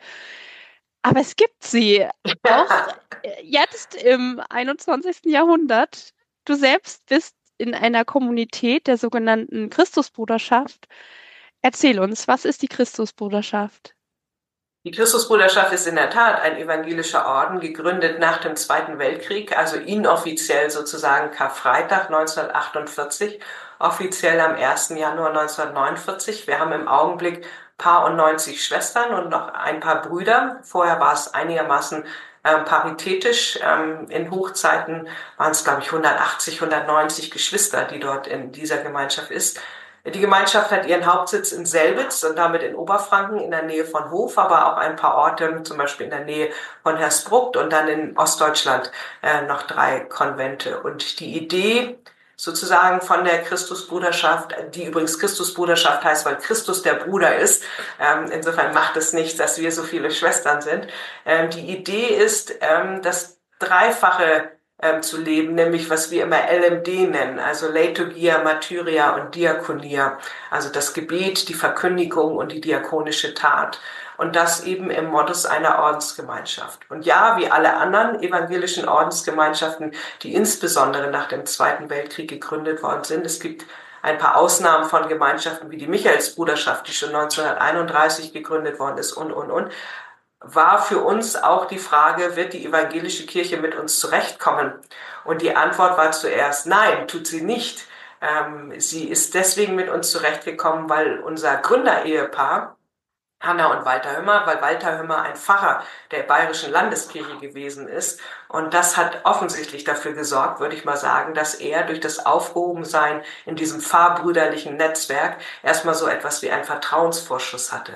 Aber es gibt sie, auch jetzt im einundzwanzigsten Jahrhundert. Du selbst bist in einer Kommunität der sogenannten Christusbruderschaft. Erzähl uns, was ist die Christusbruderschaft? Die Christusbruderschaft ist in der Tat ein evangelischer Orden, gegründet nach dem Zweiten Weltkrieg, also inoffiziell sozusagen Karfreitag neunzehnhundertachtundvierzig, offiziell am ersten Januar neunzehnhundertneunundvierzig. Wir haben im Augenblick Paar und neunzig Schwestern und noch ein paar Brüder. Vorher war es einigermaßen ähm, paritätisch. Ähm, in Hochzeiten waren es, glaube ich, hundertachtzig, hundertneunzig Geschwister, die dort in dieser Gemeinschaft ist. Die Gemeinschaft hat ihren Hauptsitz in Selbitz und damit in Oberfranken in der Nähe von Hof, aber auch ein paar Orte, zum Beispiel in der Nähe von Hersbruck und dann in Ostdeutschland äh, noch drei Konvente. Und die Idee sozusagen von der Christusbruderschaft, die übrigens Christusbruderschaft heißt, weil Christus der Bruder ist. Ähm, insofern macht es nichts, dass wir so viele Schwestern sind. Ähm, die Idee ist, ähm, das dreifache ähm, zu leben, nämlich was wir immer L M D nennen, also Liturgia, Martyria und Diakonia, also das Gebet, die Verkündigung und die diakonische Tat. Und das eben im Modus einer Ordensgemeinschaft. Und ja, wie alle anderen evangelischen Ordensgemeinschaften, die insbesondere nach dem Zweiten Weltkrieg gegründet worden sind, es gibt ein paar Ausnahmen von Gemeinschaften wie die Michaelsbruderschaft, die schon neunzehnhunderteinunddreißig gegründet worden ist und, und, und, war für uns auch die Frage, wird die evangelische Kirche mit uns zurechtkommen? Und die Antwort war zuerst, nein, tut sie nicht. Ähm, sie ist deswegen mit uns zurechtgekommen, weil unser Gründerehepaar, Hanna und Walter Hümmer, weil Walter Hümmer ein Pfarrer der Bayerischen Landeskirche gewesen ist. Und das hat offensichtlich dafür gesorgt, würde ich mal sagen, dass er durch das Aufgehobensein in diesem pfarrbrüderlichen Netzwerk erstmal so etwas wie einen Vertrauensvorschuss hatte.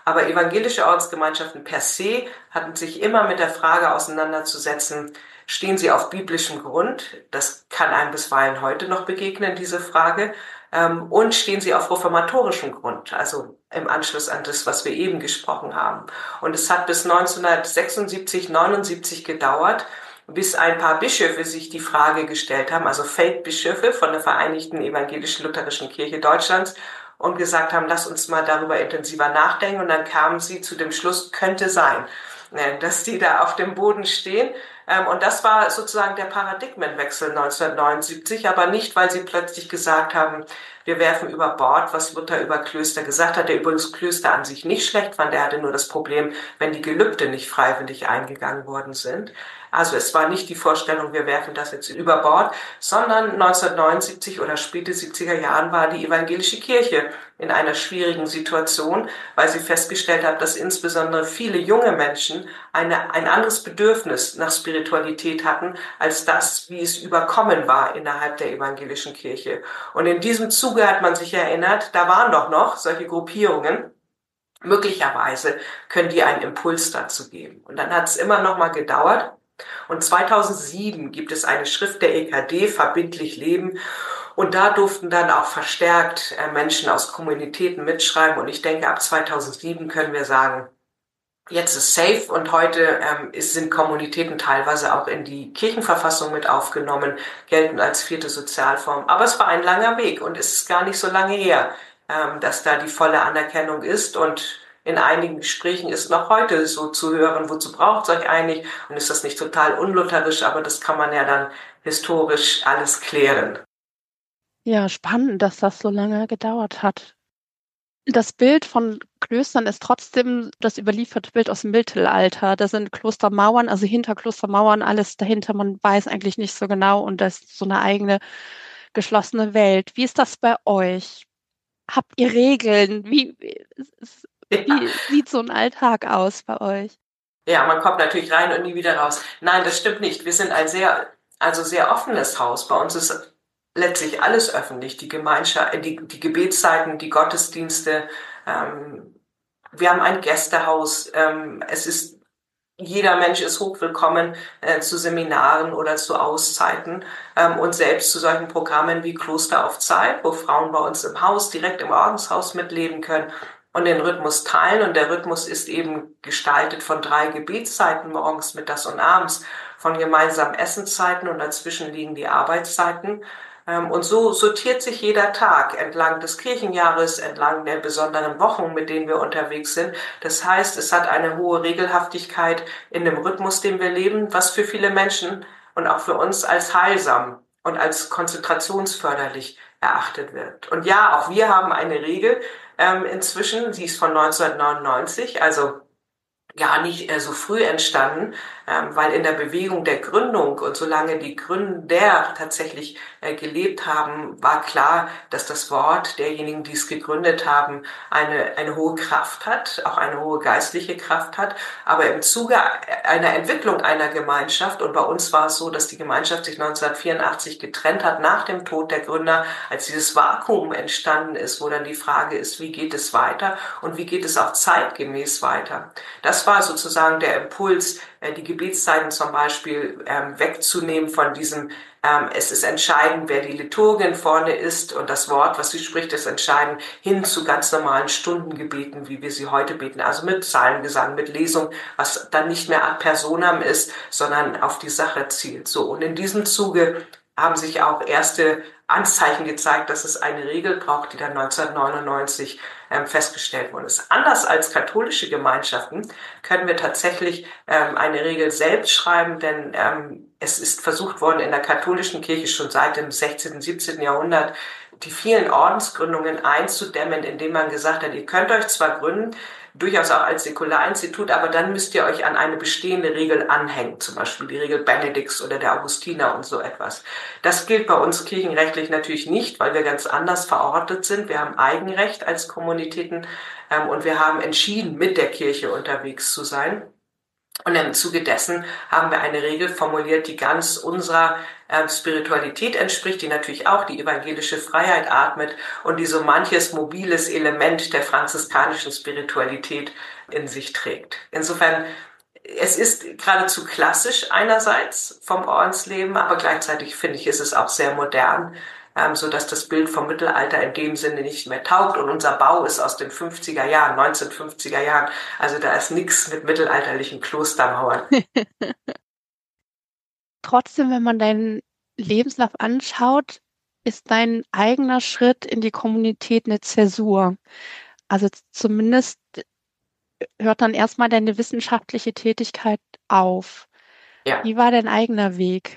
Aber evangelische Ordensgemeinschaften per se hatten sich immer mit der Frage auseinanderzusetzen, stehen sie auf biblischem Grund? Das kann einem bisweilen heute noch begegnen, diese Frage. Und stehen sie auf reformatorischem Grund, also im Anschluss an das, was wir eben gesprochen haben. Und es hat bis neunzehnhundertsechsundsiebzig, neunundsiebzig gedauert, bis ein paar Bischöfe sich die Frage gestellt haben, also Feldbischöfe von der Vereinigten Evangelisch-Lutherischen Kirche Deutschlands, und gesagt haben, lass uns mal darüber intensiver nachdenken. Und dann kamen sie zu dem Schluss, könnte sein, dass die da auf dem Boden stehen. Und das war sozusagen der Paradigmenwechsel neunzehnhundertneunundsiebzig, aber nicht, weil sie plötzlich gesagt haben, wir werfen über Bord, was Luther über Klöster gesagt hat, der übrigens Klöster an sich nicht schlecht fand, der hatte nur das Problem, wenn die Gelübde nicht freiwillig eingegangen worden sind. Also es war nicht die Vorstellung, wir werfen das jetzt über Bord, sondern neunzehnhundertneunundsiebzig oder späte siebziger Jahren war die evangelische Kirche in einer schwierigen Situation, weil sie festgestellt hat, dass insbesondere viele junge Menschen eine, ein anderes Bedürfnis nach Spiritualität hatten, als das, wie es überkommen war innerhalb der evangelischen Kirche. Und in diesem Zuge hat man sich erinnert, da waren doch noch solche Gruppierungen, möglicherweise können die einen Impuls dazu geben. Und dann hat es immer noch mal gedauert. Und zweitausendsieben gibt es eine Schrift der E K D, Verbindlich Leben. Und da durften dann auch verstärkt Menschen aus Kommunitäten mitschreiben. Und ich denke, ab zweitausendsieben können wir sagen, jetzt ist safe. Und heute ähm, ist, sind Kommunitäten teilweise auch in die Kirchenverfassung mit aufgenommen, gelten als vierte Sozialform. Aber es war ein langer Weg und es ist gar nicht so lange her, ähm, dass da die volle Anerkennung ist. Und in einigen Gesprächen ist noch heute so zu hören, wozu braucht es euch eigentlich? Und ist das nicht total unlutherisch? Aber das kann man ja dann historisch alles klären. Ja, spannend, dass das so lange gedauert hat. Das Bild von Klöstern ist trotzdem das überlieferte Bild aus dem Mittelalter. Da sind Klostermauern, also hinter Klostermauern alles dahinter. Man weiß eigentlich nicht so genau und das ist so eine eigene geschlossene Welt. Wie ist das bei euch? Habt ihr Regeln? Wie, wie sieht so ein Alltag aus bei euch? Ja, man kommt natürlich rein und nie wieder raus. Nein, das stimmt nicht. Wir sind ein sehr, also sehr offenes Haus. Bei uns ist letztlich alles öffentlich. Die Gemeinschaft, die, die Gebetszeiten, die Gottesdienste. Ähm, wir haben ein Gästehaus. Ähm, es ist Jeder Mensch ist hochwillkommen äh, zu Seminaren oder zu Auszeiten ähm, und selbst zu solchen Programmen wie Kloster auf Zeit, wo Frauen bei uns im Haus, direkt im Ordenshaus mitleben können und den Rhythmus teilen. Und der Rhythmus ist eben gestaltet von drei Gebetszeiten, morgens, mittags und abends, von gemeinsamen Essenszeiten und dazwischen liegen die Arbeitszeiten. Und so sortiert sich jeder Tag entlang des Kirchenjahres, entlang der besonderen Wochen, mit denen wir unterwegs sind. Das heißt, es hat eine hohe Regelhaftigkeit in dem Rhythmus, den wir leben, was für viele Menschen und auch für uns als heilsam und als konzentrationsförderlich erachtet wird. Und ja, auch wir haben eine Regel ähm, inzwischen, sie ist von neunzehnhundertneunundneunzig, also gar nicht äh, so früh entstanden, ähm, weil in der Bewegung der Gründung und solange die Gründer tatsächlich äh, gelebt haben, war klar, dass das Wort derjenigen, die es gegründet haben, eine eine hohe Kraft hat, auch eine hohe geistliche Kraft hat. Aber im Zuge einer Entwicklung einer Gemeinschaft, und bei uns war es so, dass die Gemeinschaft sich neunzehnhundertvierundachtzig getrennt hat nach dem Tod der Gründer, als dieses Vakuum entstanden ist, wo dann die Frage ist, wie geht es weiter und wie geht es auch zeitgemäß weiter. Das war sozusagen der Impuls, die Gebetszeiten zum Beispiel ähm, wegzunehmen von diesem, ähm, es ist entscheidend, wer die Liturgin vorne ist und das Wort, was sie spricht, ist entscheidend, hin zu ganz normalen Stundengebeten, wie wir sie heute beten, also mit Psalmgesang, mit Lesung, was dann nicht mehr ad personam ist, sondern auf die Sache zielt. So, und in diesem Zuge haben sich auch erste Anzeichen gezeigt, dass es eine Regel braucht, die dann neunzehnhundertneunundneunzig ähm, festgestellt worden ist. Anders als katholische Gemeinschaften können wir tatsächlich ähm, eine Regel selbst schreiben, denn ähm, es ist versucht worden in der katholischen Kirche schon seit dem sechzehnten, siebzehnten Jahrhundert die vielen Ordensgründungen einzudämmen, indem man gesagt hat, ihr könnt euch zwar gründen, durchaus auch als Säkularinstitut, aber dann müsst ihr euch an eine bestehende Regel anhängen, zum Beispiel die Regel Benedikts oder der Augustiner und so etwas. Das gilt bei uns kirchenrechtlich natürlich nicht, weil wir ganz anders verortet sind. Wir haben Eigenrecht als Kommunitäten ähm, und wir haben entschieden, mit der Kirche unterwegs zu sein. Und im Zuge dessen haben wir eine Regel formuliert, die ganz unserer äh, Spiritualität entspricht, die natürlich auch die evangelische Freiheit atmet und die so manches mobiles Element der franziskanischen Spiritualität in sich trägt. Insofern, es ist geradezu klassisch einerseits vom Ordensleben, aber gleichzeitig finde ich, ist es auch sehr modern, ähm, so dass das Bild vom Mittelalter in dem Sinne nicht mehr taugt. Und unser Bau ist aus den fünfziger Jahren, neunzehnhundertfünfziger Jahren. Also da ist nichts mit mittelalterlichen Klostermauern. Trotzdem, wenn man deinen Lebenslauf anschaut, ist dein eigener Schritt in die Kommunität eine Zäsur. Also zumindest hört dann erstmal deine wissenschaftliche Tätigkeit auf. Ja. Wie war dein eigener Weg?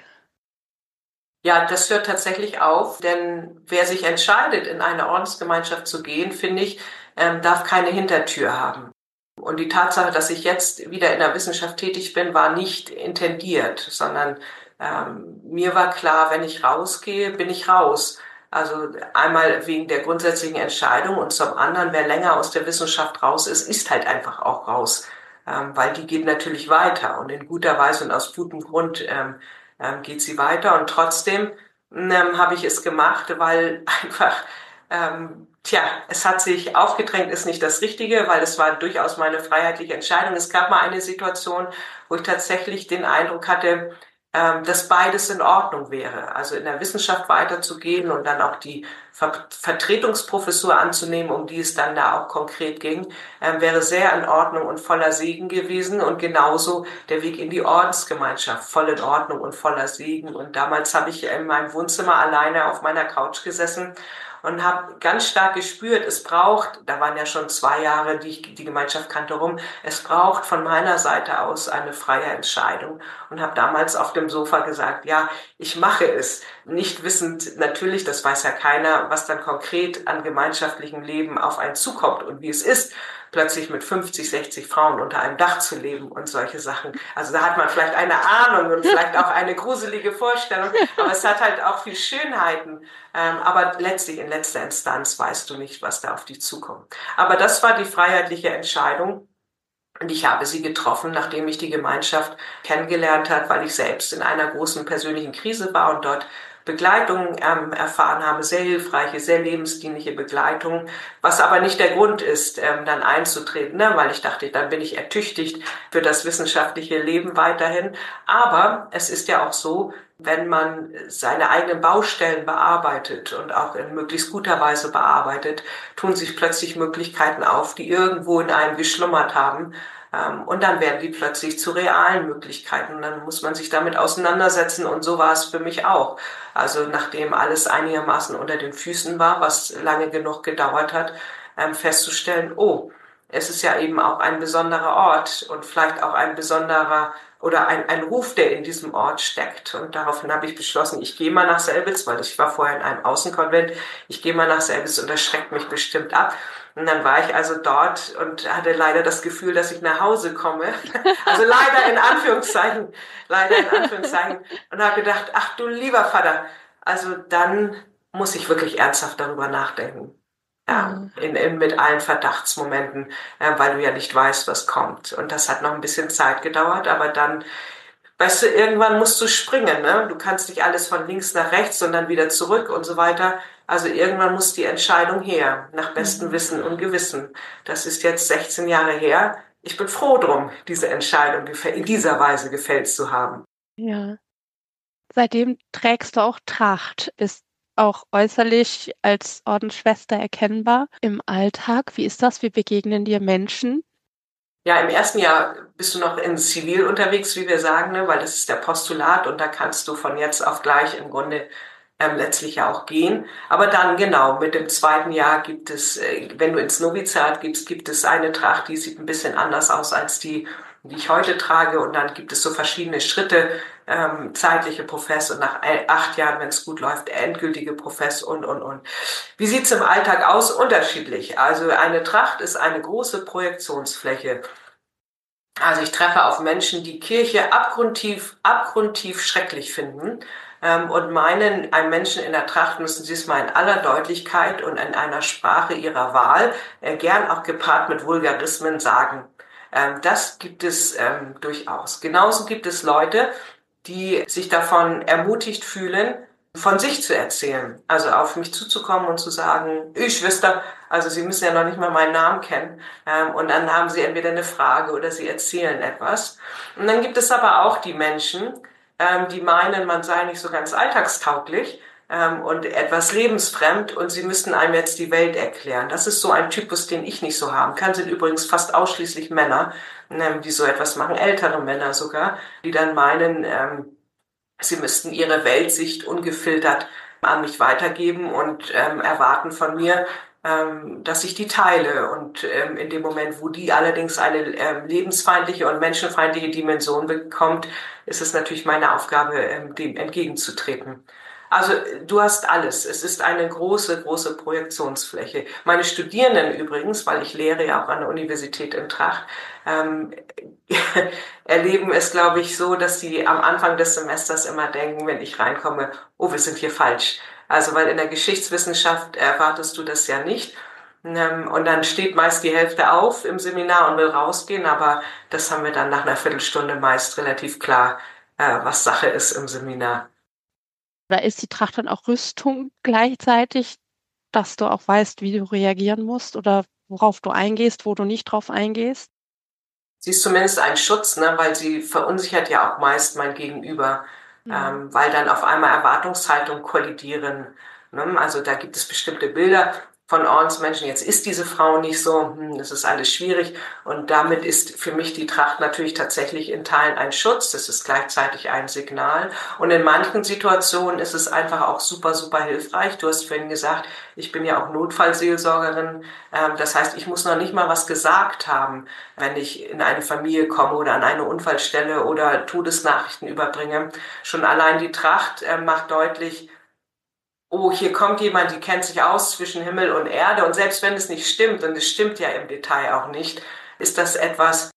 Ja, das hört tatsächlich auf, denn wer sich entscheidet, in eine Ordensgemeinschaft zu gehen, finde ich, ähm, darf keine Hintertür haben. Und die Tatsache, dass ich jetzt wieder in der Wissenschaft tätig bin, war nicht intendiert, sondern ähm, mir war klar, wenn ich rausgehe, bin ich raus. Also einmal wegen der grundsätzlichen Entscheidung und zum anderen, wer länger aus der Wissenschaft raus ist, ist halt einfach auch raus, ähm, weil die geht natürlich weiter und in guter Weise und aus gutem Grund ähm, ähm, geht sie weiter. Und trotzdem ähm, habe ich es gemacht, weil einfach, ähm, tja, es hat sich aufgedrängt, ist nicht das Richtige, weil es war durchaus meine freiheitliche Entscheidung. Es gab mal eine Situation, wo ich tatsächlich den Eindruck hatte, dass beides in Ordnung wäre. Also in der Wissenschaft weiterzugehen und dann auch die Ver- Vertretungsprofessur anzunehmen, um die es dann da auch konkret ging, äh, wäre sehr in Ordnung und voller Segen gewesen. Und genauso der Weg in die Ordensgemeinschaft, voll in Ordnung und voller Segen. Und damals habe ich in meinem Wohnzimmer alleine auf meiner Couch gesessen und habe ganz stark gespürt, es braucht, da waren ja schon zwei Jahre, die ich die Gemeinschaft kannte, rum, es braucht von meiner Seite aus eine freie Entscheidung. Und habe damals auf dem Sofa gesagt, ja, ich mache es. Nicht wissend, natürlich, das weiß ja keiner, was dann konkret an gemeinschaftlichem Leben auf einen zukommt und wie es ist, plötzlich mit fünfzig, sechzig Frauen unter einem Dach zu leben und solche Sachen. Also da hat man vielleicht eine Ahnung und vielleicht auch eine gruselige Vorstellung, aber es hat halt auch viel Schönheiten. Ähm, aber letztlich in letzter Instanz weißt du nicht, was da auf dich zukommt. Aber das war die freiheitliche Entscheidung. Und ich habe sie getroffen, nachdem ich die Gemeinschaft kennengelernt habe, weil ich selbst in einer großen persönlichen Krise war und dort Begleitung ähm, erfahren habe, sehr hilfreiche, sehr lebensdienliche Begleitung, was aber nicht der Grund ist, ähm, dann einzutreten, ne? Weil ich dachte, dann bin ich ertüchtigt für das wissenschaftliche Leben weiterhin. Aber es ist ja auch so, wenn man seine eigenen Baustellen bearbeitet und auch in möglichst guter Weise bearbeitet, tun sich plötzlich Möglichkeiten auf, die irgendwo in einem geschlummert haben. Und dann werden die plötzlich zu realen Möglichkeiten. Und dann muss man sich damit auseinandersetzen. Und so war es für mich auch. Also nachdem alles einigermaßen unter den Füßen war, was lange genug gedauert hat, festzustellen, oh, es ist ja eben auch ein besonderer Ort und vielleicht auch ein besonderer oder ein, ein Ruf, der in diesem Ort steckt. Und daraufhin habe ich beschlossen, ich gehe mal nach Selbitz, weil ich war vorher in einem Außenkonvent, ich gehe mal nach Selbitz und das schreckt mich bestimmt ab. Und dann war ich also dort und hatte leider das Gefühl, dass ich nach Hause komme. Also leider in Anführungszeichen, leider in Anführungszeichen. Und habe gedacht, ach du lieber Vater, also dann muss ich wirklich ernsthaft darüber nachdenken. Ja, in, in, mit allen Verdachtsmomenten, äh, weil du ja nicht weißt, was kommt. Und das hat noch ein bisschen Zeit gedauert, aber dann, weißt du, irgendwann musst du springen, ne? Du kannst nicht alles von links nach rechts und dann wieder zurück und so weiter. Also irgendwann muss die Entscheidung her, nach bestem Wissen und Gewissen. Das ist jetzt sechzehn Jahre her. Ich bin froh drum, diese Entscheidung in dieser Weise gefällt zu haben. Ja. Seitdem trägst du auch Tracht, bist auch äußerlich als Ordensschwester erkennbar im Alltag. Wie ist das? Wie begegnen dir Menschen? Ja, im ersten Jahr bist du noch in Zivil unterwegs, wie wir sagen, ne? Weil das ist der Postulat und da kannst du von jetzt auf gleich im Grunde ähm, letztlich ja auch gehen. Aber dann genau, mit dem zweiten Jahr gibt es, äh, wenn du ins Novizat gibst, gibt es eine Tracht, die sieht ein bisschen anders aus als die, die ich heute trage. Und dann gibt es so verschiedene Schritte, ähm, zeitliche Profess und nach acht Jahren, wenn es gut läuft, endgültige Profess und, und, und. Wie sieht's im Alltag aus? Unterschiedlich. Also eine Tracht ist eine große Projektionsfläche. Also ich treffe auf Menschen, die Kirche abgrundtief, abgrundtief schrecklich finden ähm, und meinen, einem Menschen in der Tracht müssen sie es mal in aller Deutlichkeit und in einer Sprache ihrer Wahl, äh, gern auch gepaart mit Vulgarismen sagen. Ähm, das gibt es ähm, durchaus. Genauso gibt es Leute, die sich davon ermutigt fühlen, von sich zu erzählen. Also auf mich zuzukommen und zu sagen, ich Schwester, also Sie müssen ja noch nicht mal meinen Namen kennen. Ähm, und dann haben sie entweder eine Frage oder sie erzählen etwas. Und dann gibt es aber auch die Menschen, ähm, die meinen, man sei nicht so ganz alltagstauglich ähm, und etwas lebensfremd und sie müssten einem jetzt die Welt erklären. Das ist so ein Typus, den ich nicht so haben kann. Sind übrigens fast ausschließlich Männer, ähm, die so etwas machen, ältere Männer sogar, die dann meinen, ähm, sie müssten ihre Weltsicht ungefiltert an mich weitergeben und ähm, erwarten von mir, ähm, dass ich die teile. Und ähm, in dem Moment, wo die allerdings eine ähm, lebensfeindliche und menschenfeindliche Dimension bekommt, ist es natürlich meine Aufgabe, ähm, dem entgegenzutreten. Also du hast alles. Es ist eine große, große Projektionsfläche. Meine Studierenden übrigens, weil ich lehre ja auch an der Universität in Tracht, ähm, erleben es, glaube ich, so, dass sie am Anfang des Semesters immer denken, wenn ich reinkomme, oh, wir sind hier falsch. Also weil in der Geschichtswissenschaft erwartest du das ja nicht. Und dann steht meist die Hälfte auf im Seminar und will rausgehen, aber das haben wir dann nach einer Viertelstunde meist relativ klar, was Sache ist im Seminar. Oder ist die Tracht dann auch Rüstung gleichzeitig, dass du auch weißt, wie du reagieren musst oder worauf du eingehst, wo du nicht drauf eingehst? Sie ist zumindest ein Schutz, ne, weil sie verunsichert ja auch meist mein Gegenüber, mhm. ähm, weil dann auf einmal Erwartungshaltungen kollidieren. Ne? Also da gibt es bestimmte Bilder von Ordensmenschen. Jetzt ist diese Frau nicht so, hm, das ist alles schwierig. Und damit ist für mich die Tracht natürlich tatsächlich in Teilen ein Schutz. Das ist gleichzeitig ein Signal. Und in manchen Situationen ist es einfach auch super, super hilfreich. Du hast vorhin gesagt, ich bin ja auch Notfallseelsorgerin. Ähm, das heißt, ich muss noch nicht mal was gesagt haben, wenn ich in eine Familie komme oder an eine Unfallstelle oder Todesnachrichten überbringe. Schon allein die Tracht äh, macht deutlich, oh, hier kommt jemand, die kennt sich aus zwischen Himmel und Erde. Und selbst wenn es nicht stimmt, und es stimmt ja im Detail auch nicht, ist das etwas,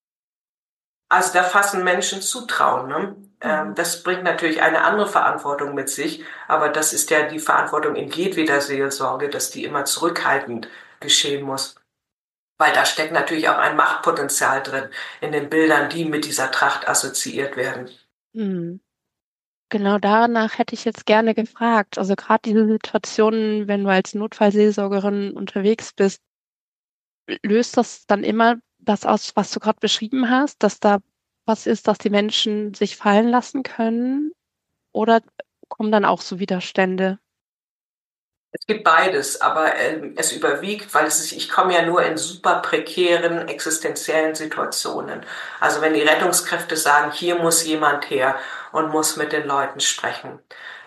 also da fassen Menschen Zutrauen. Ne? Mhm. Ähm, das bringt natürlich eine andere Verantwortung mit sich, aber das ist ja die Verantwortung in jedweder Seelsorge, dass die immer zurückhaltend geschehen muss. Weil da steckt natürlich auch ein Machtpotenzial drin in den Bildern, die mit dieser Tracht assoziiert werden. Mhm. Genau danach hätte ich jetzt gerne gefragt. Also gerade diese Situationen, wenn du als Notfallseelsorgerin unterwegs bist, löst das dann immer das aus, was du gerade beschrieben hast, dass da was ist, dass die Menschen sich fallen lassen können? Oder kommen dann auch so Widerstände? Es gibt beides, aber äh, es überwiegt, weil es ist, ich komme ja nur in super prekären, existenziellen Situationen. Also wenn die Rettungskräfte sagen, hier muss jemand her und muss mit den Leuten sprechen.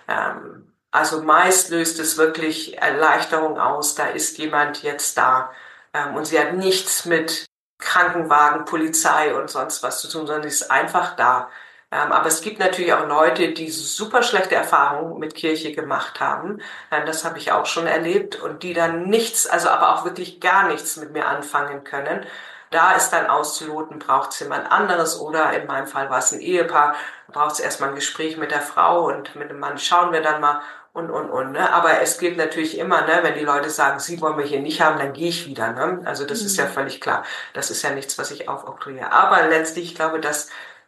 Ähm, also meist löst es wirklich Erleichterung aus, da ist jemand jetzt da. Ähm, und sie hat nichts mit Krankenwagen, Polizei und sonst was zu tun, sondern sie ist einfach da. Ähm, aber es gibt natürlich auch Leute, die super schlechte Erfahrungen mit Kirche gemacht haben. Ähm, das habe ich auch schon erlebt und die dann nichts, also aber auch wirklich gar nichts mit mir anfangen können. Da ist dann auszuloten, braucht es jemand anderes oder in meinem Fall war es ein Ehepaar, braucht es erstmal ein Gespräch mit der Frau und mit dem Mann schauen wir dann mal und, und, und. Ne? Aber es gilt natürlich immer, ne, wenn die Leute sagen, sie wollen wir hier nicht haben, dann gehe ich wieder. Ne? Also das mhm. ist ja völlig klar. Das ist ja nichts, was ich aufoktroyiere. Aber letztlich, ich glaube, dass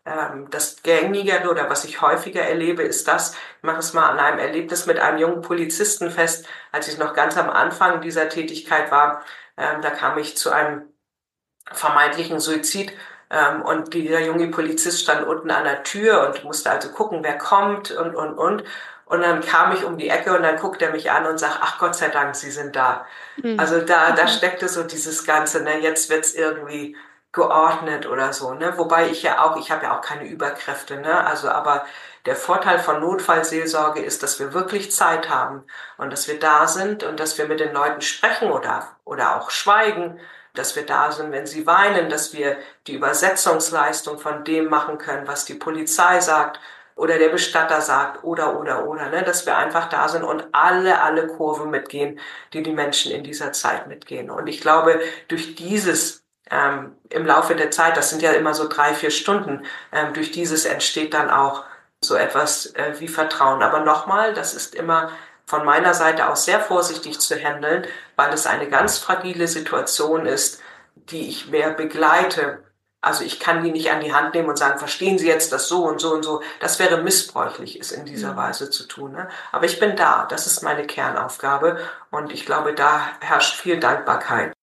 das Gängigere oder was ich häufiger erlebe, ist das, ich mache es mal an einem Erlebnis mit einem jungen Polizisten fest, als ich noch ganz am Anfang dieser Tätigkeit war, ähm, da kam ich zu einem vermeintlichen Suizid ähm, und dieser junge Polizist stand unten an der Tür und musste also gucken, wer kommt und, und, und. Und dann kam ich um die Ecke und dann guckt er mich an und sagt, ach Gott sei Dank, Sie sind da. Mhm. Also da, da steckte so dieses Ganze, ne, jetzt wird's irgendwie geordnet oder so, ne? Wobei ich ja auch, ich habe ja auch keine Überkräfte, ne? Also, aber der Vorteil von Notfallseelsorge ist, dass wir wirklich Zeit haben und dass wir da sind und dass wir mit den Leuten sprechen oder, oder auch schweigen, dass wir da sind, wenn sie weinen, dass wir die Übersetzungsleistung von dem machen können, was die Polizei sagt oder der Bestatter sagt oder, oder, oder, ne? Dass wir einfach da sind und alle, alle Kurven mitgehen, die die Menschen in dieser Zeit mitgehen. Und ich glaube, durch dieses Ähm, im Laufe der Zeit, das sind ja immer so drei, vier Stunden, ähm, durch dieses entsteht dann auch so etwas äh, wie Vertrauen. Aber nochmal, das ist immer von meiner Seite aus sehr vorsichtig zu handeln, weil es eine ganz fragile Situation ist, die ich mehr begleite, Also ich kann die nicht an die Hand nehmen und sagen, verstehen Sie jetzt das so und so und so. Das wäre missbräuchlich, es in dieser mhm. Weise zu tun. Ne? Aber ich bin da, das ist meine Kernaufgabe und ich glaube, da herrscht viel Dankbarkeit.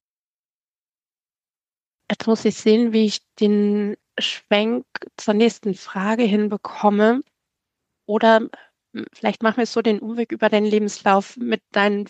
Jetzt muss ich sehen, wie ich den Schwenk zur nächsten Frage hinbekomme. Oder vielleicht machen wir es so, den Umweg über deinen Lebenslauf mit deinen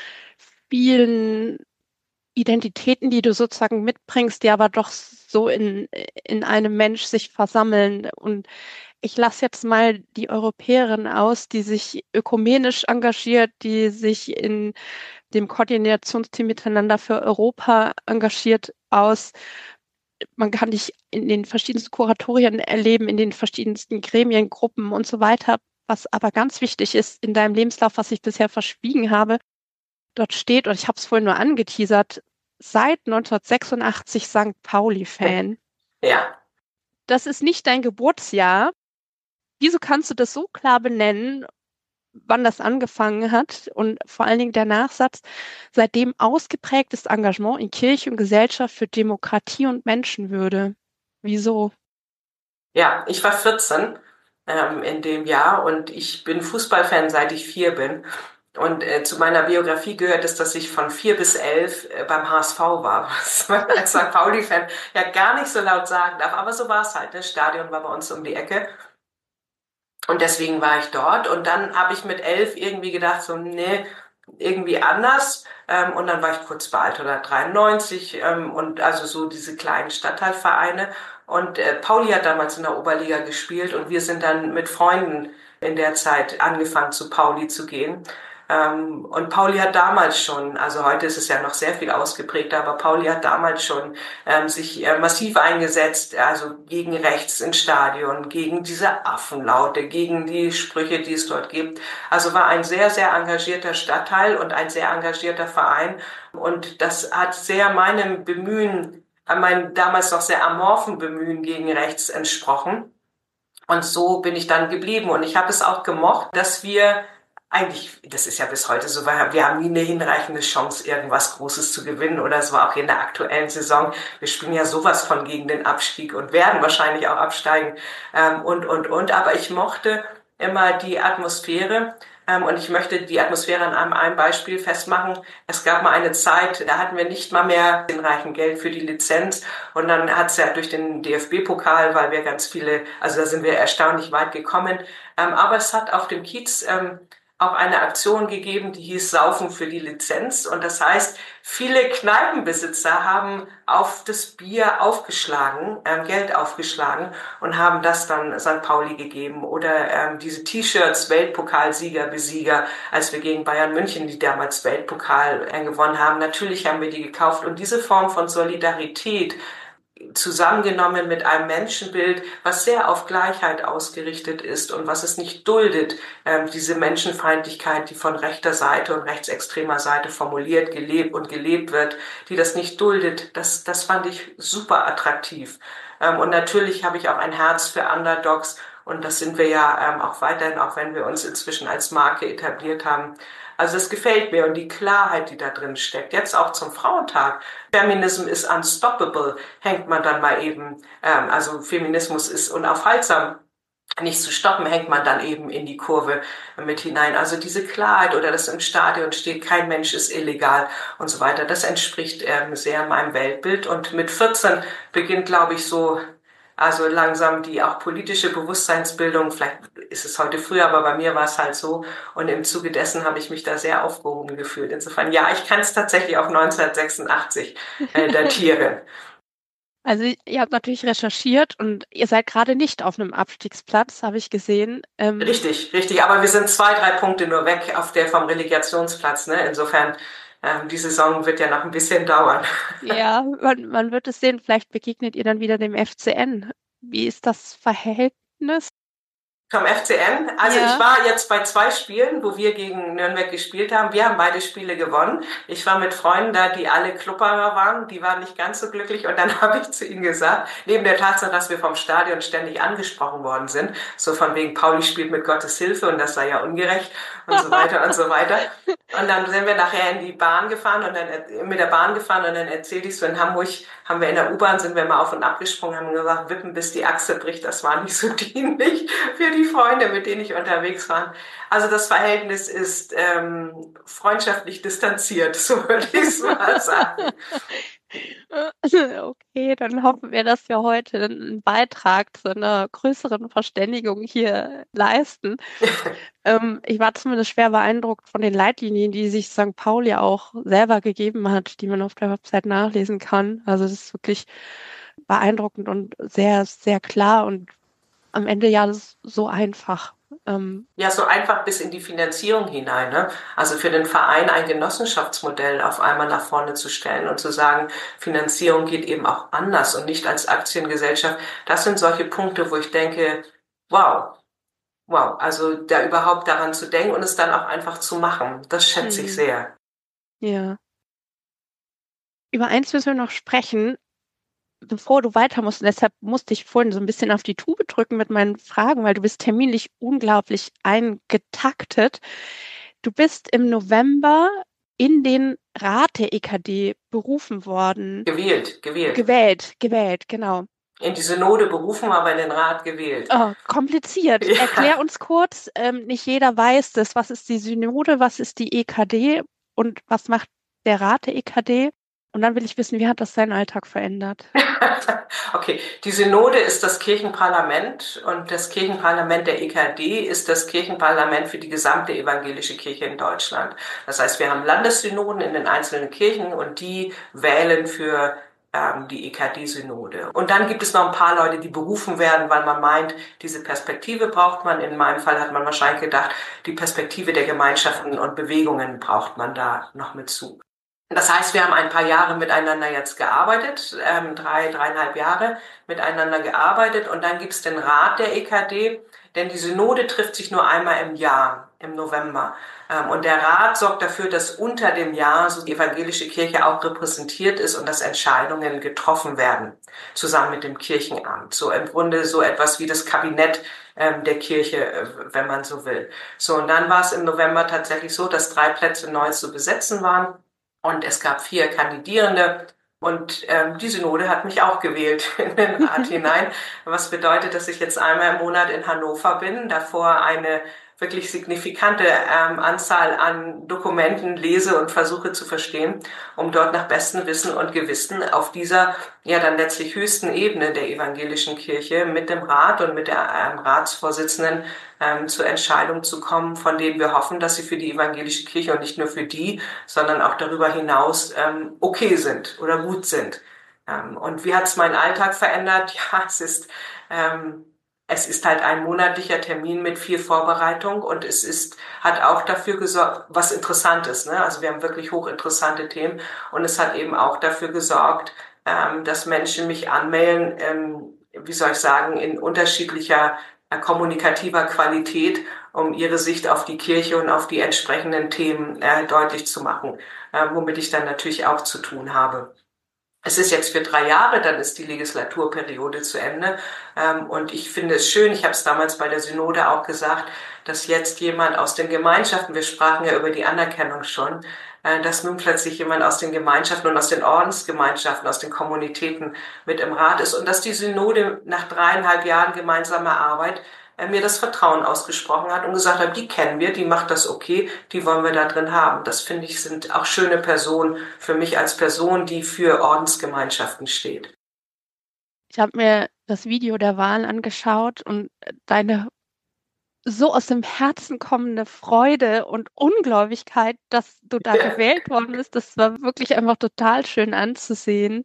vielen Identitäten, die du sozusagen mitbringst, die aber doch so in, in einem Mensch sich versammeln. Und ich lasse jetzt mal die Europäerin aus, die sich ökumenisch engagiert, die sich in dem Koordinationsteam Miteinander für Europa engagiert, aus. Man kann dich in den verschiedensten Kuratorien erleben, in den verschiedensten Gremien, Gruppen und so weiter. Was aber ganz wichtig ist in deinem Lebenslauf, was ich bisher verschwiegen habe, dort steht, und ich habe es vorhin nur angeteasert, seit neunzehnhundertsechsundachtzig Sankt Pauli-Fan. Ja. Das ist nicht dein Geburtsjahr. Wieso kannst du das so klar benennen, wann das angefangen hat? Und vor allen Dingen der Nachsatz, seitdem ausgeprägtes Engagement in Kirche und Gesellschaft für Demokratie und Menschenwürde. Wieso? Ja, ich war vierzehn ähm, in dem Jahr und ich bin Fußballfan, seit ich vier bin. Und äh, zu meiner Biografie gehört es, dass ich von vier bis elf äh, beim H S V war, was man als Sankt Pauli-Fan ja gar nicht so laut sagen darf. Aber so war es halt. Das Stadion war bei uns um die Ecke. Und deswegen war ich dort. Und dann habe ich mit elf irgendwie gedacht, so, nee, irgendwie anders. Ähm, und dann war ich kurz bei Altona dreiundneunzig ähm, und also so diese kleinen Stadtteilvereine. Und äh, Pauli hat damals in der Oberliga gespielt und wir sind dann mit Freunden in der Zeit angefangen, zu Pauli zu gehen. Ähm, und Pauli hat damals schon, also heute ist es ja noch sehr viel ausgeprägter, aber Pauli hat damals schon ähm, sich äh, massiv eingesetzt, also gegen rechts ins Stadion, gegen diese Affenlaute, gegen die Sprüche, die es dort gibt. Also war ein sehr, sehr engagierter Stadtteil und ein sehr engagierter Verein. Und das hat sehr meinem Bemühen, meinem damals noch sehr amorphen Bemühen gegen rechts entsprochen. Und so bin ich dann geblieben. Und ich habe es auch gemocht, dass wir eigentlich, das ist ja bis heute so, wir haben nie eine hinreichende Chance, irgendwas Großes zu gewinnen, oder es war auch in der aktuellen Saison. Wir spielen ja sowas von gegen den Abstieg und werden wahrscheinlich auch absteigen ähm, und, und, und. Aber ich mochte immer die Atmosphäre ähm, und ich möchte die Atmosphäre an einem, einem Beispiel festmachen. Es gab mal eine Zeit, da hatten wir nicht mal mehr hinreichend Geld für die Lizenz und dann hat es ja durch den D F B-Pokal, weil wir ganz viele, also da sind wir erstaunlich weit gekommen, ähm, aber es hat auf dem Kiez ähm, auch eine Aktion gegeben, die hieß Saufen für die Lizenz. Und das heißt, viele Kneipenbesitzer haben auf das Bier aufgeschlagen, ähm, Geld aufgeschlagen und haben das dann Sankt Pauli gegeben. Oder ähm, diese T-Shirts, Weltpokalsieger, Besieger, als wir gegen Bayern München, die damals Weltpokal äh, gewonnen haben. Natürlich haben wir die gekauft. Und diese Form von Solidarität, zusammengenommen mit einem Menschenbild, was sehr auf Gleichheit ausgerichtet ist und was es nicht duldet, äh, diese Menschenfeindlichkeit, die von rechter Seite und rechtsextremer Seite formuliert, gelebt und gelebt wird, die das nicht duldet, das, das fand ich super attraktiv. Ähm, und natürlich habe ich auch ein Herz für Underdogs und das sind wir ja ähm, auch weiterhin, auch wenn wir uns inzwischen als Marke etabliert haben. Also es gefällt mir und die Klarheit, die da drin steckt. Jetzt auch zum Frauentag. Feminism is unstoppable, hängt man dann mal eben, ähm, also Feminismus ist unaufhaltsam, nicht zu stoppen, hängt man dann eben in die Kurve mit hinein. Also diese Klarheit oder das im Stadion steht, kein Mensch ist illegal und so weiter, das entspricht ähm, sehr meinem Weltbild. Und mit vierzehn beginnt, glaube ich, so also langsam die auch politische Bewusstseinsbildung, vielleicht ist es heute früher, aber bei mir war es halt so. Und im Zuge dessen habe ich mich da sehr aufgehoben gefühlt. Insofern, ja, ich kann es tatsächlich auf neunzehnhundertsechsundachtzig äh, datieren. Also ihr habt natürlich recherchiert und ihr seid gerade nicht auf einem Abstiegsplatz, habe ich gesehen. Ähm richtig, richtig. Aber wir sind zwei, drei Punkte nur weg auf der vom Relegationsplatz. Ne? Insofern, ähm, die Saison wird ja noch ein bisschen dauern. Ja, man, man wird es sehen. Vielleicht begegnet ihr dann wieder dem F C N. Wie ist das Verhältnis? Vom F C N? Also Ja. ich war jetzt bei zwei Spielen, wo wir gegen Nürnberg gespielt haben. Wir haben beide Spiele gewonnen. Ich war mit Freunden da, die alle Klubberer waren. Die waren nicht ganz so glücklich. Und dann habe ich zu ihnen gesagt, neben der Tatsache, dass wir vom Stadion ständig angesprochen worden sind, so von wegen Pauli spielt mit Gottes Hilfe und das sei ja ungerecht und so weiter und so weiter. Und dann sind wir nachher in die Bahn gefahren und dann mit der Bahn gefahren und dann erzählte ich so, in Hamburg haben wir in der U-Bahn, sind wir mal auf und ab gesprungen, haben gesagt, wippen bis die Achse bricht. Das war nicht so dienlich für die Freunde, mit denen ich unterwegs war. Also das Verhältnis ist ähm, freundschaftlich distanziert, so würde ich es mal sagen. Okay, dann hoffen wir, dass wir heute einen Beitrag zu einer größeren Verständigung hier leisten. ähm, ich war zumindest schwer beeindruckt von den Leitlinien, die sich Sankt Pauli auch selber gegeben hat, die man auf der Website nachlesen kann. Also das ist wirklich beeindruckend und sehr, sehr klar und am Ende ja so einfach. Ähm, ja, so einfach bis in die Finanzierung hinein. Ne? Also für den Verein ein Genossenschaftsmodell auf einmal nach vorne zu stellen und zu sagen, Finanzierung geht eben auch anders und nicht als Aktiengesellschaft. Das sind solche Punkte, wo ich denke, wow, wow, also da überhaupt daran zu denken und es dann auch einfach zu machen, das schätze ich sehr. Ja. Über eins müssen wir noch sprechen, bevor du weiter musst. Und deshalb musste ich vorhin so ein bisschen auf die Tube drücken mit meinen Fragen, weil du bist terminlich unglaublich eingetaktet. Du bist im November in den Rat der E K D berufen worden. Gewählt, gewählt. Gewählt, gewählt, genau. In die Synode berufen, aber in den Rat gewählt. Oh, kompliziert. Ja. Erklär uns kurz, ähm, nicht jeder weiß das. Was ist die Synode, was ist die E K D und was macht der Rat der E K D? Und dann will ich wissen, wie hat das seinen Alltag verändert? Okay, die Synode ist das Kirchenparlament und das Kirchenparlament der E K D ist das Kirchenparlament für die gesamte evangelische Kirche in Deutschland. Das heißt, wir haben Landessynoden in den einzelnen Kirchen und die wählen für ähm, die E K D-Synode. Und dann gibt es noch ein paar Leute, die berufen werden, weil man meint, diese Perspektive braucht man. In meinem Fall hat man wahrscheinlich gedacht, die Perspektive der Gemeinschaften und Bewegungen braucht man da noch mit zu. Das heißt, wir haben ein paar Jahre miteinander jetzt gearbeitet, ähm, drei, dreieinhalb Jahre miteinander gearbeitet und dann gibt's den Rat der E K D, denn die Synode trifft sich nur einmal im Jahr, im November. Ähm, und der Rat sorgt dafür, dass unter dem Jahr so die evangelische Kirche auch repräsentiert ist und dass Entscheidungen getroffen werden, zusammen mit dem Kirchenamt. So im Grunde so etwas wie das Kabinett ähm, der Kirche, wenn man so will. So, und dann war es im November tatsächlich so, dass drei Plätze neu zu besetzen waren. Und es gab vier Kandidierende und ähm, die Synode hat mich auch gewählt in den Rat hinein, was bedeutet, dass ich jetzt einmal im Monat in Hannover bin, davor eine wirklich signifikante ähm, Anzahl an Dokumenten lese und versuche zu verstehen, um dort nach bestem Wissen und Gewissen auf dieser ja dann letztlich höchsten Ebene der evangelischen Kirche mit dem Rat und mit der ähm, Ratsvorsitzenden ähm, zur Entscheidung zu kommen, von denen wir hoffen, dass sie für die evangelische Kirche und nicht nur für die, sondern auch darüber hinaus ähm, okay sind oder gut sind. Ähm, und wie hat es meinen Alltag verändert? Ja, es ist ähm, Es ist halt ein monatlicher Termin mit viel Vorbereitung und es ist, hat auch dafür gesorgt, was interessant ist, ne? Also wir haben wirklich hochinteressante Themen und es hat eben auch dafür gesorgt, ähm, dass Menschen mich anmelden, ähm, wie soll ich sagen, in unterschiedlicher äh, kommunikativer Qualität, um ihre Sicht auf die Kirche und auf die entsprechenden Themen äh, deutlich zu machen, äh, womit ich dann natürlich auch zu tun habe. Es ist jetzt für drei Jahre, dann ist die Legislaturperiode zu Ende. Und ich finde es schön, ich habe es damals bei der Synode auch gesagt, dass jetzt jemand aus den Gemeinschaften, wir sprachen ja über die Anerkennung schon, dass nun plötzlich jemand aus den Gemeinschaften und aus den Ordensgemeinschaften, aus den Kommunitäten mit im Rat ist und dass die Synode nach dreieinhalb Jahren gemeinsamer Arbeit mir das Vertrauen ausgesprochen hat und gesagt hat, die kennen wir, die macht das okay, die wollen wir da drin haben. Das finde ich sind auch schöne Personen für mich als Person, die für Ordensgemeinschaften steht. Ich habe mir das Video der Wahlen angeschaut und deine so aus dem Herzen kommende Freude und Ungläubigkeit, dass du da Ja. gewählt worden bist, das war wirklich einfach total schön anzusehen.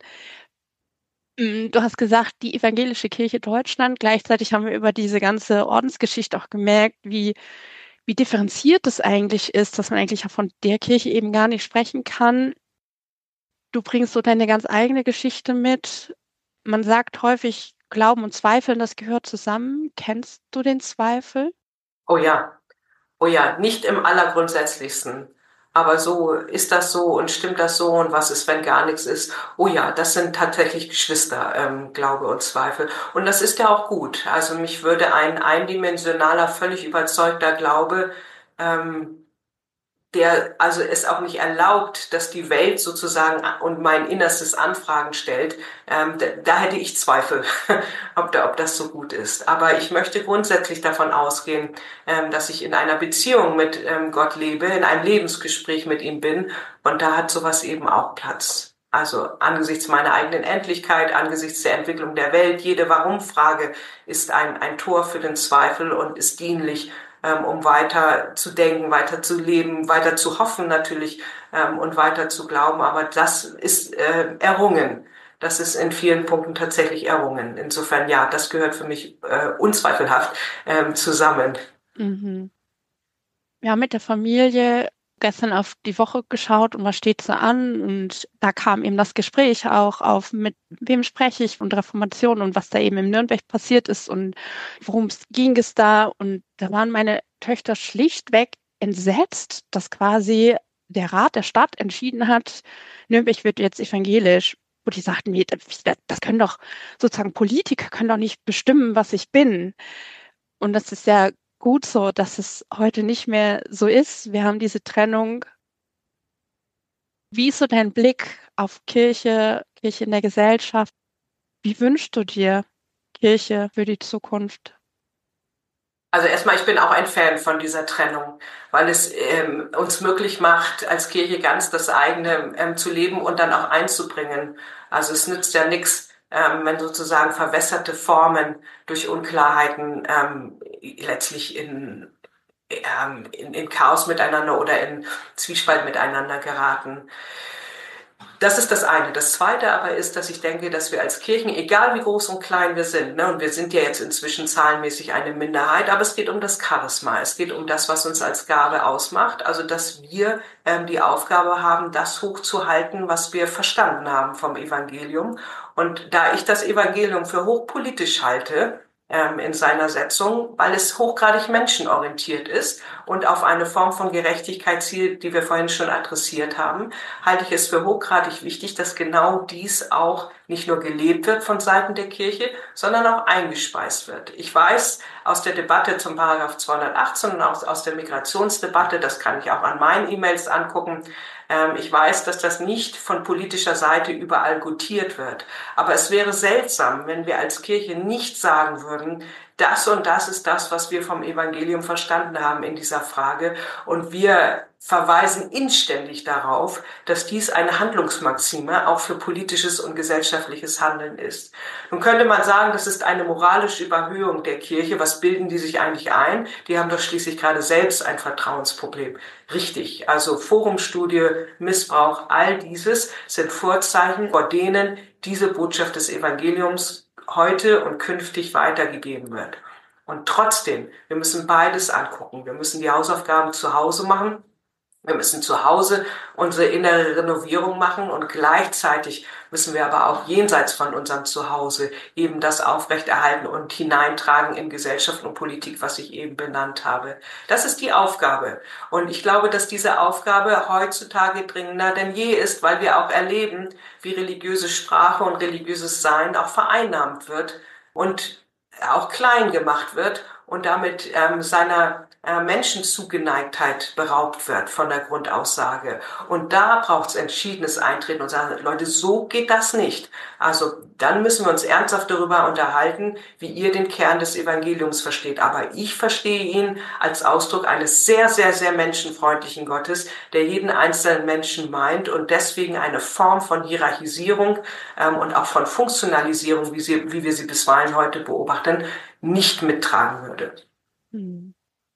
Du hast gesagt, die evangelische Kirche Deutschland. Gleichzeitig haben wir über diese ganze Ordensgeschichte auch gemerkt, wie, wie differenziert das eigentlich ist, dass man eigentlich auch von der Kirche eben gar nicht sprechen kann. Du bringst so deine ganz eigene Geschichte mit. Man sagt häufig, Glauben und Zweifeln, das gehört zusammen. Kennst du den Zweifel? Oh ja, oh ja, nicht im Allergrundsätzlichsten. Aber so, ist das so und stimmt das so und was ist, wenn gar nichts ist? Oh ja, das sind tatsächlich Geschwister, ähm, Glaube und Zweifel. Und das ist ja auch gut. Also mich würde ein eindimensionaler, völlig überzeugter Glaube, ähm, der also es auch nicht erlaubt, dass die Welt sozusagen und mein Innerstes Anfragen stellt, ähm, da, da hätte ich Zweifel, ob, da, ob das so gut ist. Aber ich möchte grundsätzlich davon ausgehen, ähm, dass ich in einer Beziehung mit ähm, Gott lebe, in einem Lebensgespräch mit ihm bin und da hat sowas eben auch Platz. Also angesichts meiner eigenen Endlichkeit, angesichts der Entwicklung der Welt, jede Warum-Frage ist ein, ein Tor für den Zweifel und ist dienlich, ähm, um weiter zu denken, weiter zu leben, weiter zu hoffen natürlich ähm, und weiter zu glauben. Aber das ist äh, errungen. Das ist in vielen Punkten tatsächlich errungen. Insofern, ja, das gehört für mich äh, unzweifelhaft ähm, zusammen. Mhm. Wir haben mit der Familie gestern auf die Woche geschaut und was steht so an und da kam eben das Gespräch auch auf, mit wem spreche ich und Reformation und was da eben in Nürnberg passiert ist und worum es ging es da und da waren meine Töchter schlichtweg entsetzt, dass quasi der Rat der Stadt entschieden hat, Nürnberg wird jetzt evangelisch. Wo die sagten, nee, das, das können doch sozusagen Politiker können doch nicht bestimmen, was ich bin. Und das ist ja gut so, dass es heute nicht mehr so ist. Wir haben diese Trennung. Wie ist so dein Blick auf Kirche, Kirche in der Gesellschaft? Wie wünschst du dir Kirche für die Zukunft? Also erstmal, ich bin auch ein Fan von dieser Trennung, weil es ähm, uns möglich macht, als Kirche ganz das eigene ähm, zu leben und dann auch einzubringen. Also es nützt ja nichts, ähm, wenn sozusagen verwässerte Formen durch Unklarheiten ähm, letztlich in, ähm, in, in Chaos miteinander oder in Zwiespalt miteinander geraten. Das ist das eine. Das zweite aber ist, dass ich denke, dass wir als Kirchen, egal wie groß und klein wir sind, ne, und wir sind ja jetzt inzwischen zahlenmäßig eine Minderheit, aber es geht um das Charisma, es geht um das, was uns als Gabe ausmacht, also dass wir ähm, die Aufgabe haben, das hochzuhalten, was wir verstanden haben vom Evangelium. Und da ich das Evangelium für hochpolitisch halte, ähm, in seiner Setzung, weil es hochgradig menschenorientiert ist und auf eine Form von Gerechtigkeit zielt, die wir vorhin schon adressiert haben, halte ich es für hochgradig wichtig, dass genau dies auch nicht nur gelebt wird von Seiten der Kirche, sondern auch eingespeist wird. Ich weiß aus der Debatte zum Paragraph zweihundertachtzehn und auch aus der Migrationsdebatte, das kann ich auch an meinen E-Mails angucken, ähm, ich weiß, dass das nicht von politischer Seite überall gutiert wird. Aber es wäre seltsam, wenn wir als Kirche nicht sagen würden, das und das ist das, was wir vom Evangelium verstanden haben in dieser Frage. Und wir verweisen inständig darauf, dass dies eine Handlungsmaxime auch für politisches und gesellschaftliches Handeln ist. Nun könnte man sagen, das ist eine moralische Überhöhung der Kirche. Was bilden die sich eigentlich ein? Die haben doch schließlich gerade selbst ein Vertrauensproblem. Richtig, also Forumstudie, Missbrauch, all dieses sind Vorzeichen, vor denen diese Botschaft des Evangeliums heute und künftig weitergegeben wird. Und trotzdem, wir müssen beides angucken. Wir müssen die Hausaufgaben zu Hause machen. Wir müssen zu Hause unsere innere Renovierung machen und gleichzeitig müssen wir aber auch jenseits von unserem Zuhause eben das aufrechterhalten und hineintragen in Gesellschaft und Politik, was ich eben benannt habe. Das ist die Aufgabe. Und ich glaube, dass diese Aufgabe heutzutage dringender denn je ist, weil wir auch erleben, wie religiöse Sprache und religiöses Sein auch vereinnahmt wird und auch klein gemacht wird und damit ähm, seiner äh, Menschenzugeneigtheit beraubt wird von der Grundaussage. Und da braucht es entschiedenes Eintreten und sagen, Leute, so geht das nicht. Also dann müssen wir uns ernsthaft darüber unterhalten, wie ihr den Kern des Evangeliums versteht. Aber ich verstehe ihn als Ausdruck eines sehr, sehr, sehr menschenfreundlichen Gottes, der jeden einzelnen Menschen meint und deswegen eine Form von Hierarchisierung ähm, und auch von Funktionalisierung, wie, sie, wie wir sie bisweilen heute beobachten, nicht mittragen würde. Hm.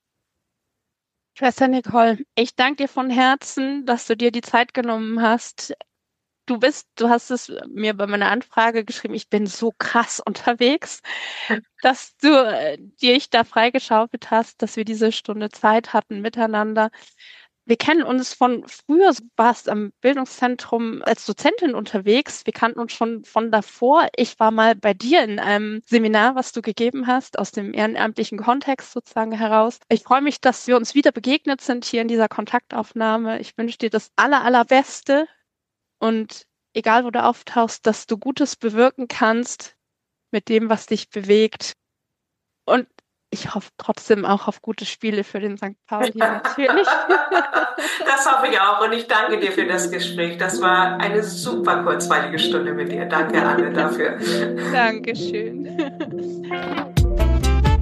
Schwester Nicole, ich danke dir von Herzen, dass du dir die Zeit genommen hast. Du bist, du hast es mir bei meiner Anfrage geschrieben, ich bin so krass unterwegs, dass du äh, dich da freigeschaufelt hast, dass wir diese Stunde Zeit hatten miteinander. Wir kennen uns von früher, du warst am Bildungszentrum als Dozentin unterwegs. Wir kannten uns schon von davor. Ich war mal bei dir in einem Seminar, was du gegeben hast, aus dem ehrenamtlichen Kontext sozusagen heraus. Ich freue mich, dass wir uns wieder begegnet sind hier in dieser Kontaktaufnahme. Ich wünsche dir das aller, allerbeste und egal, wo du auftauchst, dass du Gutes bewirken kannst mit dem, was dich bewegt. Und ich hoffe trotzdem auch auf gute Spiele für den Sankt Pauli natürlich. Das hoffe ich auch und ich danke dir für das Gespräch. Das war eine super kurzweilige Stunde mit dir. Danke, Anne, dafür. Dankeschön.